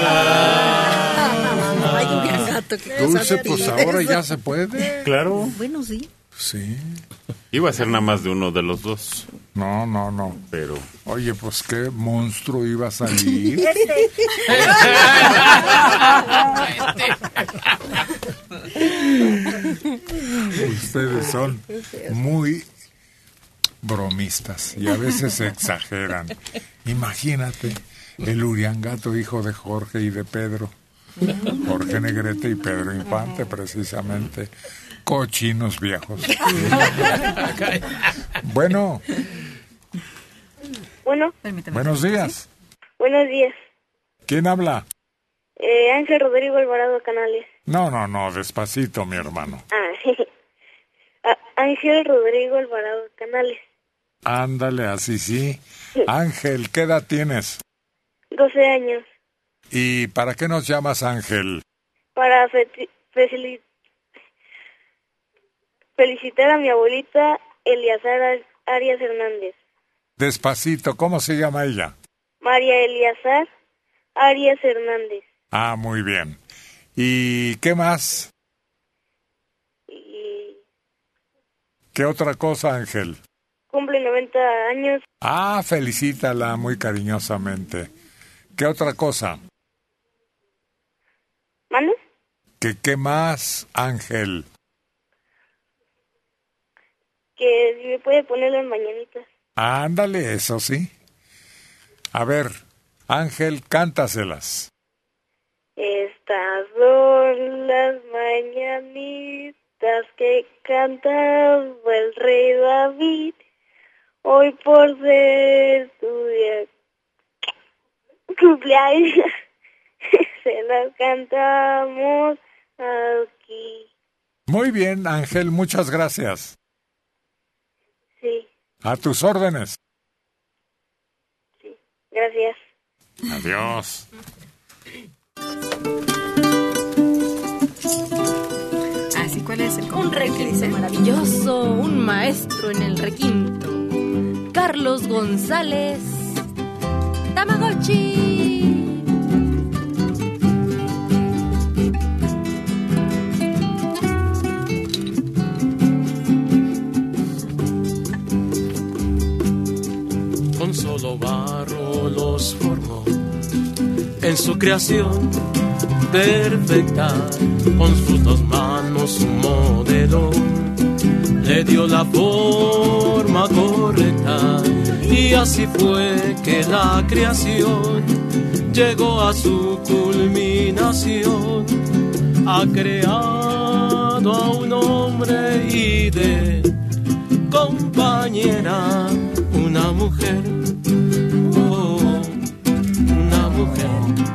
Dulce, pues ahora ya se puede. Claro. Bueno, sí. Sí. Iba a ser nada más de uno de los dos. No. Pero... Oye, pues qué monstruo iba a salir. Ustedes son muy bromistas y a veces exageran. Imagínate, el Uriangato, hijo de Jorge y de Pedro. Jorge Negrete y Pedro Infante, precisamente. Cochinos viejos. Bueno. Buenos días. Buenos días. ¿Quién habla? Ángel Rodrigo Alvarado Canales. No, despacito, mi hermano. Ángel Rodrigo Alvarado Canales. Ándale, así sí. Ángel, ¿qué edad tienes? 12 años. ¿Y para qué nos llamas, Ángel? Para felicitar a mi abuelita Eliazar Arias Hernández. Despacito, ¿cómo se llama ella? María Eliazar Arias Hernández. Muy bien. ¿Y qué más? ¿Qué otra cosa, Ángel? Cumple 90 años. Felicítala muy cariñosamente. ¿Qué otra cosa? ¿Mano? ¿Qué más, Ángel? Que si me puede poner las mañanitas. Ándale, eso sí. A ver, Ángel, cántaselas. Estas son las mañanitas que cantaba el rey David, hoy por ser tu día cumpleaños, se las cantamos aquí. Muy bien, Ángel, muchas gracias. Sí. A tus órdenes. Sí, gracias. Adiós. ¿Cuál es el un requinto maravilloso, un maestro en el requinto. Carlos González Tamagotchi. Con solo barro los formó en su creación perfecta, con sus dos manos un modelo le dio la forma correcta, y así fue que la creación llegó a su culminación. Ha creado a un hombre y de compañera una mujer, una mujer.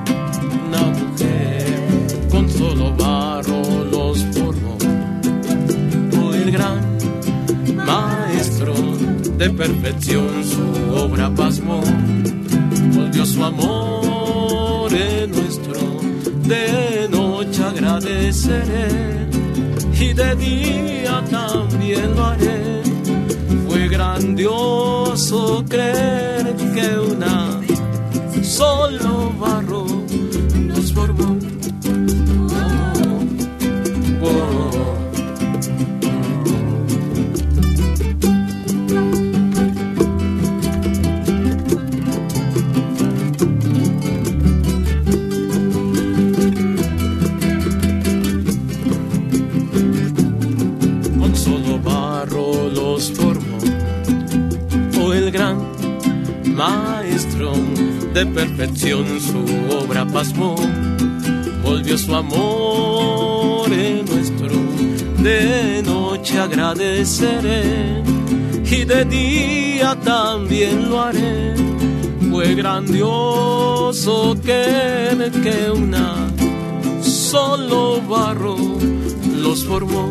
Con solo barro los formó, el gran maestro de perfección su obra pasmó, volvió su amor en nuestro, de noche agradeceré y de día también lo haré. Fue grandioso creer que una solo barro nos formó. Con maestro de perfección su obra pasmó, volvió su amor en nuestro, de noche agradeceré y de día también lo haré. Fue grandioso que una solo barro los formó.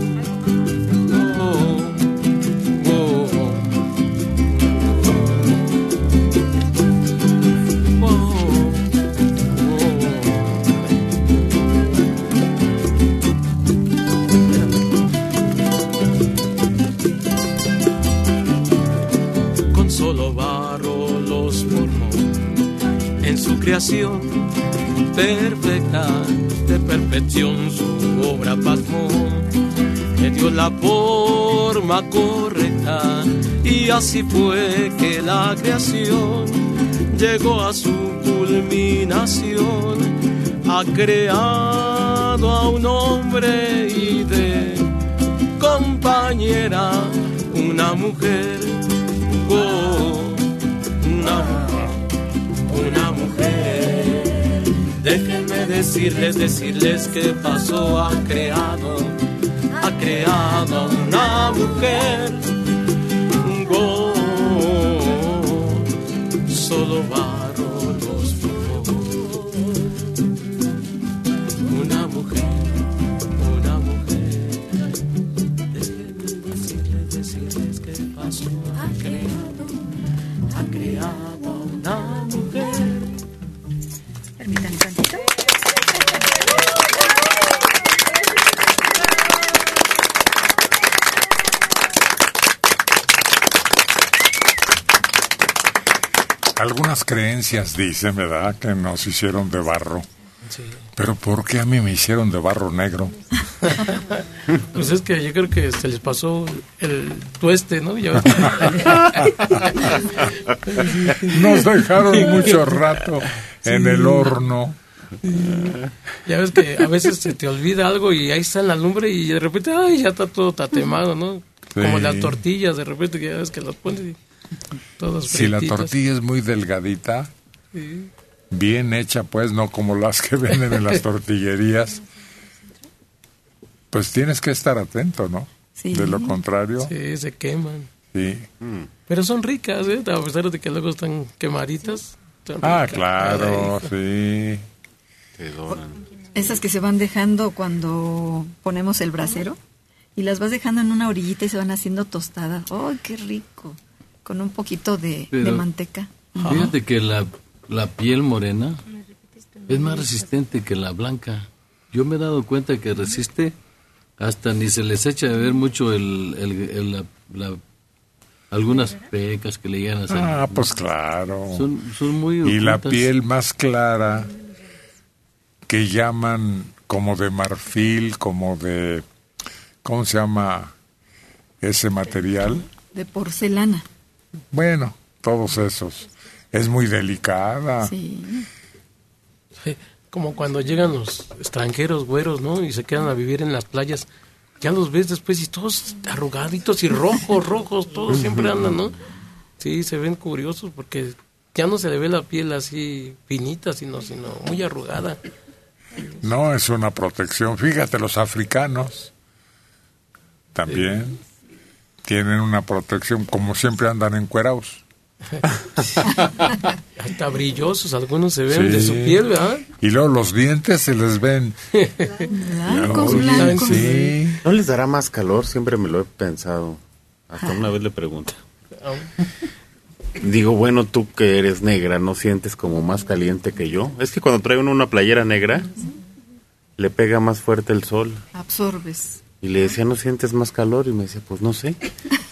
Con solo barro los formó en su creación perfecta, de perfección su obra pasmó, le dio la forma correcta y así fue que la creación llegó a su culminación. Ha creado a un hombre y de compañera una mujer, oh, una mujer. Déjenme decirles qué pasó. Ha creado una mujer, oh, solo barro los formó. Una mujer. Déjenme decirles qué pasó. Ha creado una mujer. Permítanme tantito. Algunas creencias dicen, ¿verdad?, que nos hicieron de barro. Sí. Pero ¿por qué a mí me hicieron de barro negro? Pues es que yo creo que se les pasó el tueste, ¿no? Nos dejaron mucho rato en el horno. Ya ves que a veces se te olvida algo y ahí está en la lumbre y de repente, ay, ya está todo tatemado, ¿no? Sí. Como las tortillas, de repente que ya ves que las pones y todas Si la frititas. tortilla es muy delgadita, Sí. bien hecha, pues, no como las que venden en las tortillerías, pues tienes que estar atento, ¿no? Sí. De lo contrario, Sí, se queman. sí. Pero son ricas, ¿eh? A pesar de que luego están quemaditas. Son Ah, ricas. claro, Ay, sí. Te doran. Esas que se van dejando cuando ponemos el brasero y las vas dejando en una orillita y se van haciendo tostadas. ¡Oh, qué rico! Con un poquito de Pero manteca. Fíjate que la piel morena es más resistente que la blanca. Yo me he dado cuenta que resiste, hasta ni se les echa de ver mucho algunas pecas que le llegan a hacer. Ah, pues claro. Son muy Y la ocultas. piel más clara, que llaman como de marfil, como de... ¿Cómo se llama ese material? De porcelana. Bueno, todos esos. Es muy delicada. Sí. Sí, como cuando llegan los extranjeros güeros, ¿no? Y se quedan a vivir en las playas. Ya los ves después y todos arrugaditos y rojos, todos siempre andan, ¿no? Sí, se ven curiosos porque ya no se le ve la piel así finita, sino muy arrugada. No, es una protección. Fíjate, los africanos también tienen una protección, como siempre andan encuerados. Hasta brillosos, algunos se ven de su piel, ¿verdad? Y luego los dientes se les ven blancos. Sí. ¿No les dará más calor? Siempre me lo he pensado. Hasta una vez le pregunté. Digo, bueno, tú que eres negra, ¿no sientes como más caliente que yo? Es que cuando trae uno una playera negra, le pega más fuerte el sol. Absorbes. Y le decía, ¿no sientes más calor? Y me decía, pues no sé.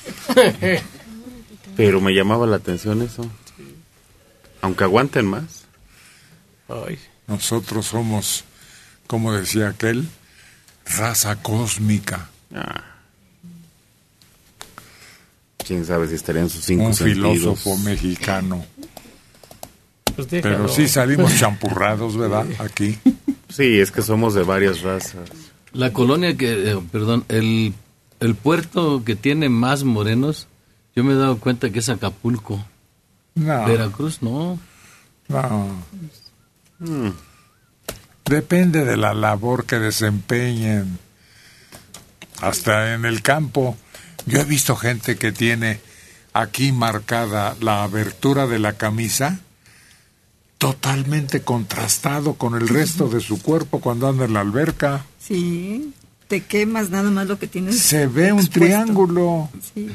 Pero me llamaba la atención eso. Aunque aguanten más. Ay. Nosotros somos, como decía aquel, raza cósmica. Quién sabe si estarían sus cinco Un sentidos. filósofo mexicano. Pues déjalo. Pero sí salimos champurrados, ¿verdad? Aquí. Sí, es que somos de varias razas. La colonia el puerto que tiene más morenos, yo me he dado cuenta que es Acapulco. No. Veracruz, no. No. Depende de la labor que desempeñen. Hasta en el campo. Yo he visto gente que tiene aquí marcada la abertura de la camisa totalmente contrastado con el resto de su cuerpo cuando anda en la alberca. Sí, te quemas nada más lo que tienes. Se ve un triángulo. Sí.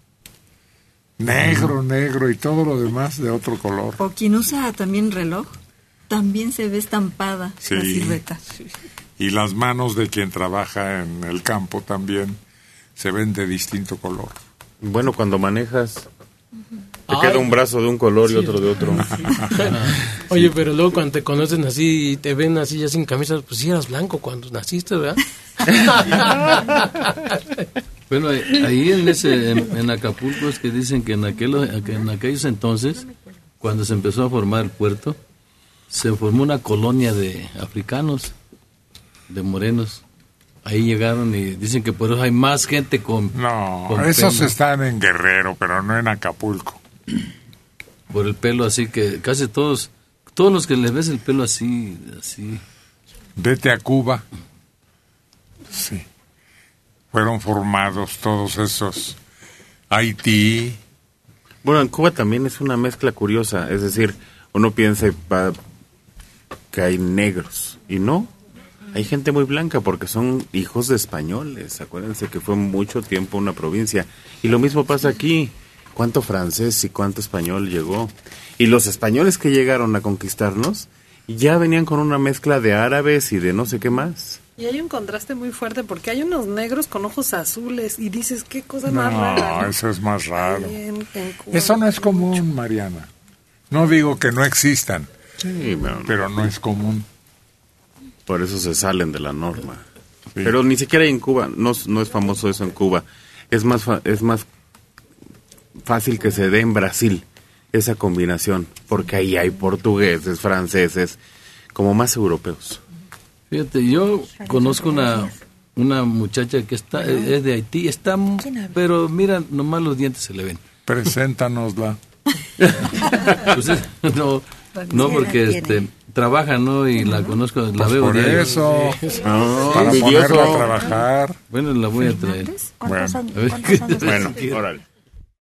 Negro, negro y todo lo demás de otro color. O quien usa también reloj, también se ve estampada Sí. la silueta. Y las manos de quien trabaja en el campo también se ven de distinto color. Bueno, cuando manejas, te queda un brazo de un color y otro de otro. Oye, pero luego cuando te conocen así y te ven así ya sin camisa, pues sí eras blanco cuando naciste, ¿verdad? Bueno, ahí en Acapulco es que dicen que en aquellos entonces, cuando se empezó a formar el puerto, se formó una colonia de africanos, de morenos. Ahí llegaron y dicen que por eso hay más gente con... No, con esos pelo. están en Guerrero, pero no en Acapulco. Por el pelo así que casi todos los que les ves el pelo así. Vete a Cuba. Sí. Fueron formados todos esos. Haití. Bueno, en Cuba también es una mezcla curiosa. Es decir, uno piensa que hay negros. Y no. Hay gente muy blanca porque son hijos de españoles. Acuérdense que fue mucho tiempo una provincia. Y lo mismo pasa aquí. ¿Cuánto francés y cuánto español llegó? Y los españoles que llegaron a conquistarnos ya venían con una mezcla de árabes y de no sé qué más. Y hay un contraste muy fuerte porque hay unos negros con ojos azules y dices, qué cosa más rara. No, eso es más raro. En Cuba. Eso no es común, Mariana. No digo que no existan, Sí, pero no es común. Por eso se salen de la norma. Sí. Pero ni siquiera hay en Cuba, no es famoso eso en Cuba. Es más fácil que se dé en Brasil esa combinación, porque ahí hay portugueses, franceses, como más europeos. Fíjate, yo conozco una muchacha que es de Haití, pero mira, nomás los dientes se le ven. Preséntanosla. Pues no, porque trabaja, ¿no? Y la conozco, la pues veo por diario. eso, para envidioso. ponerla a trabajar. Bueno, la voy a traer. Bueno, Bueno, órale.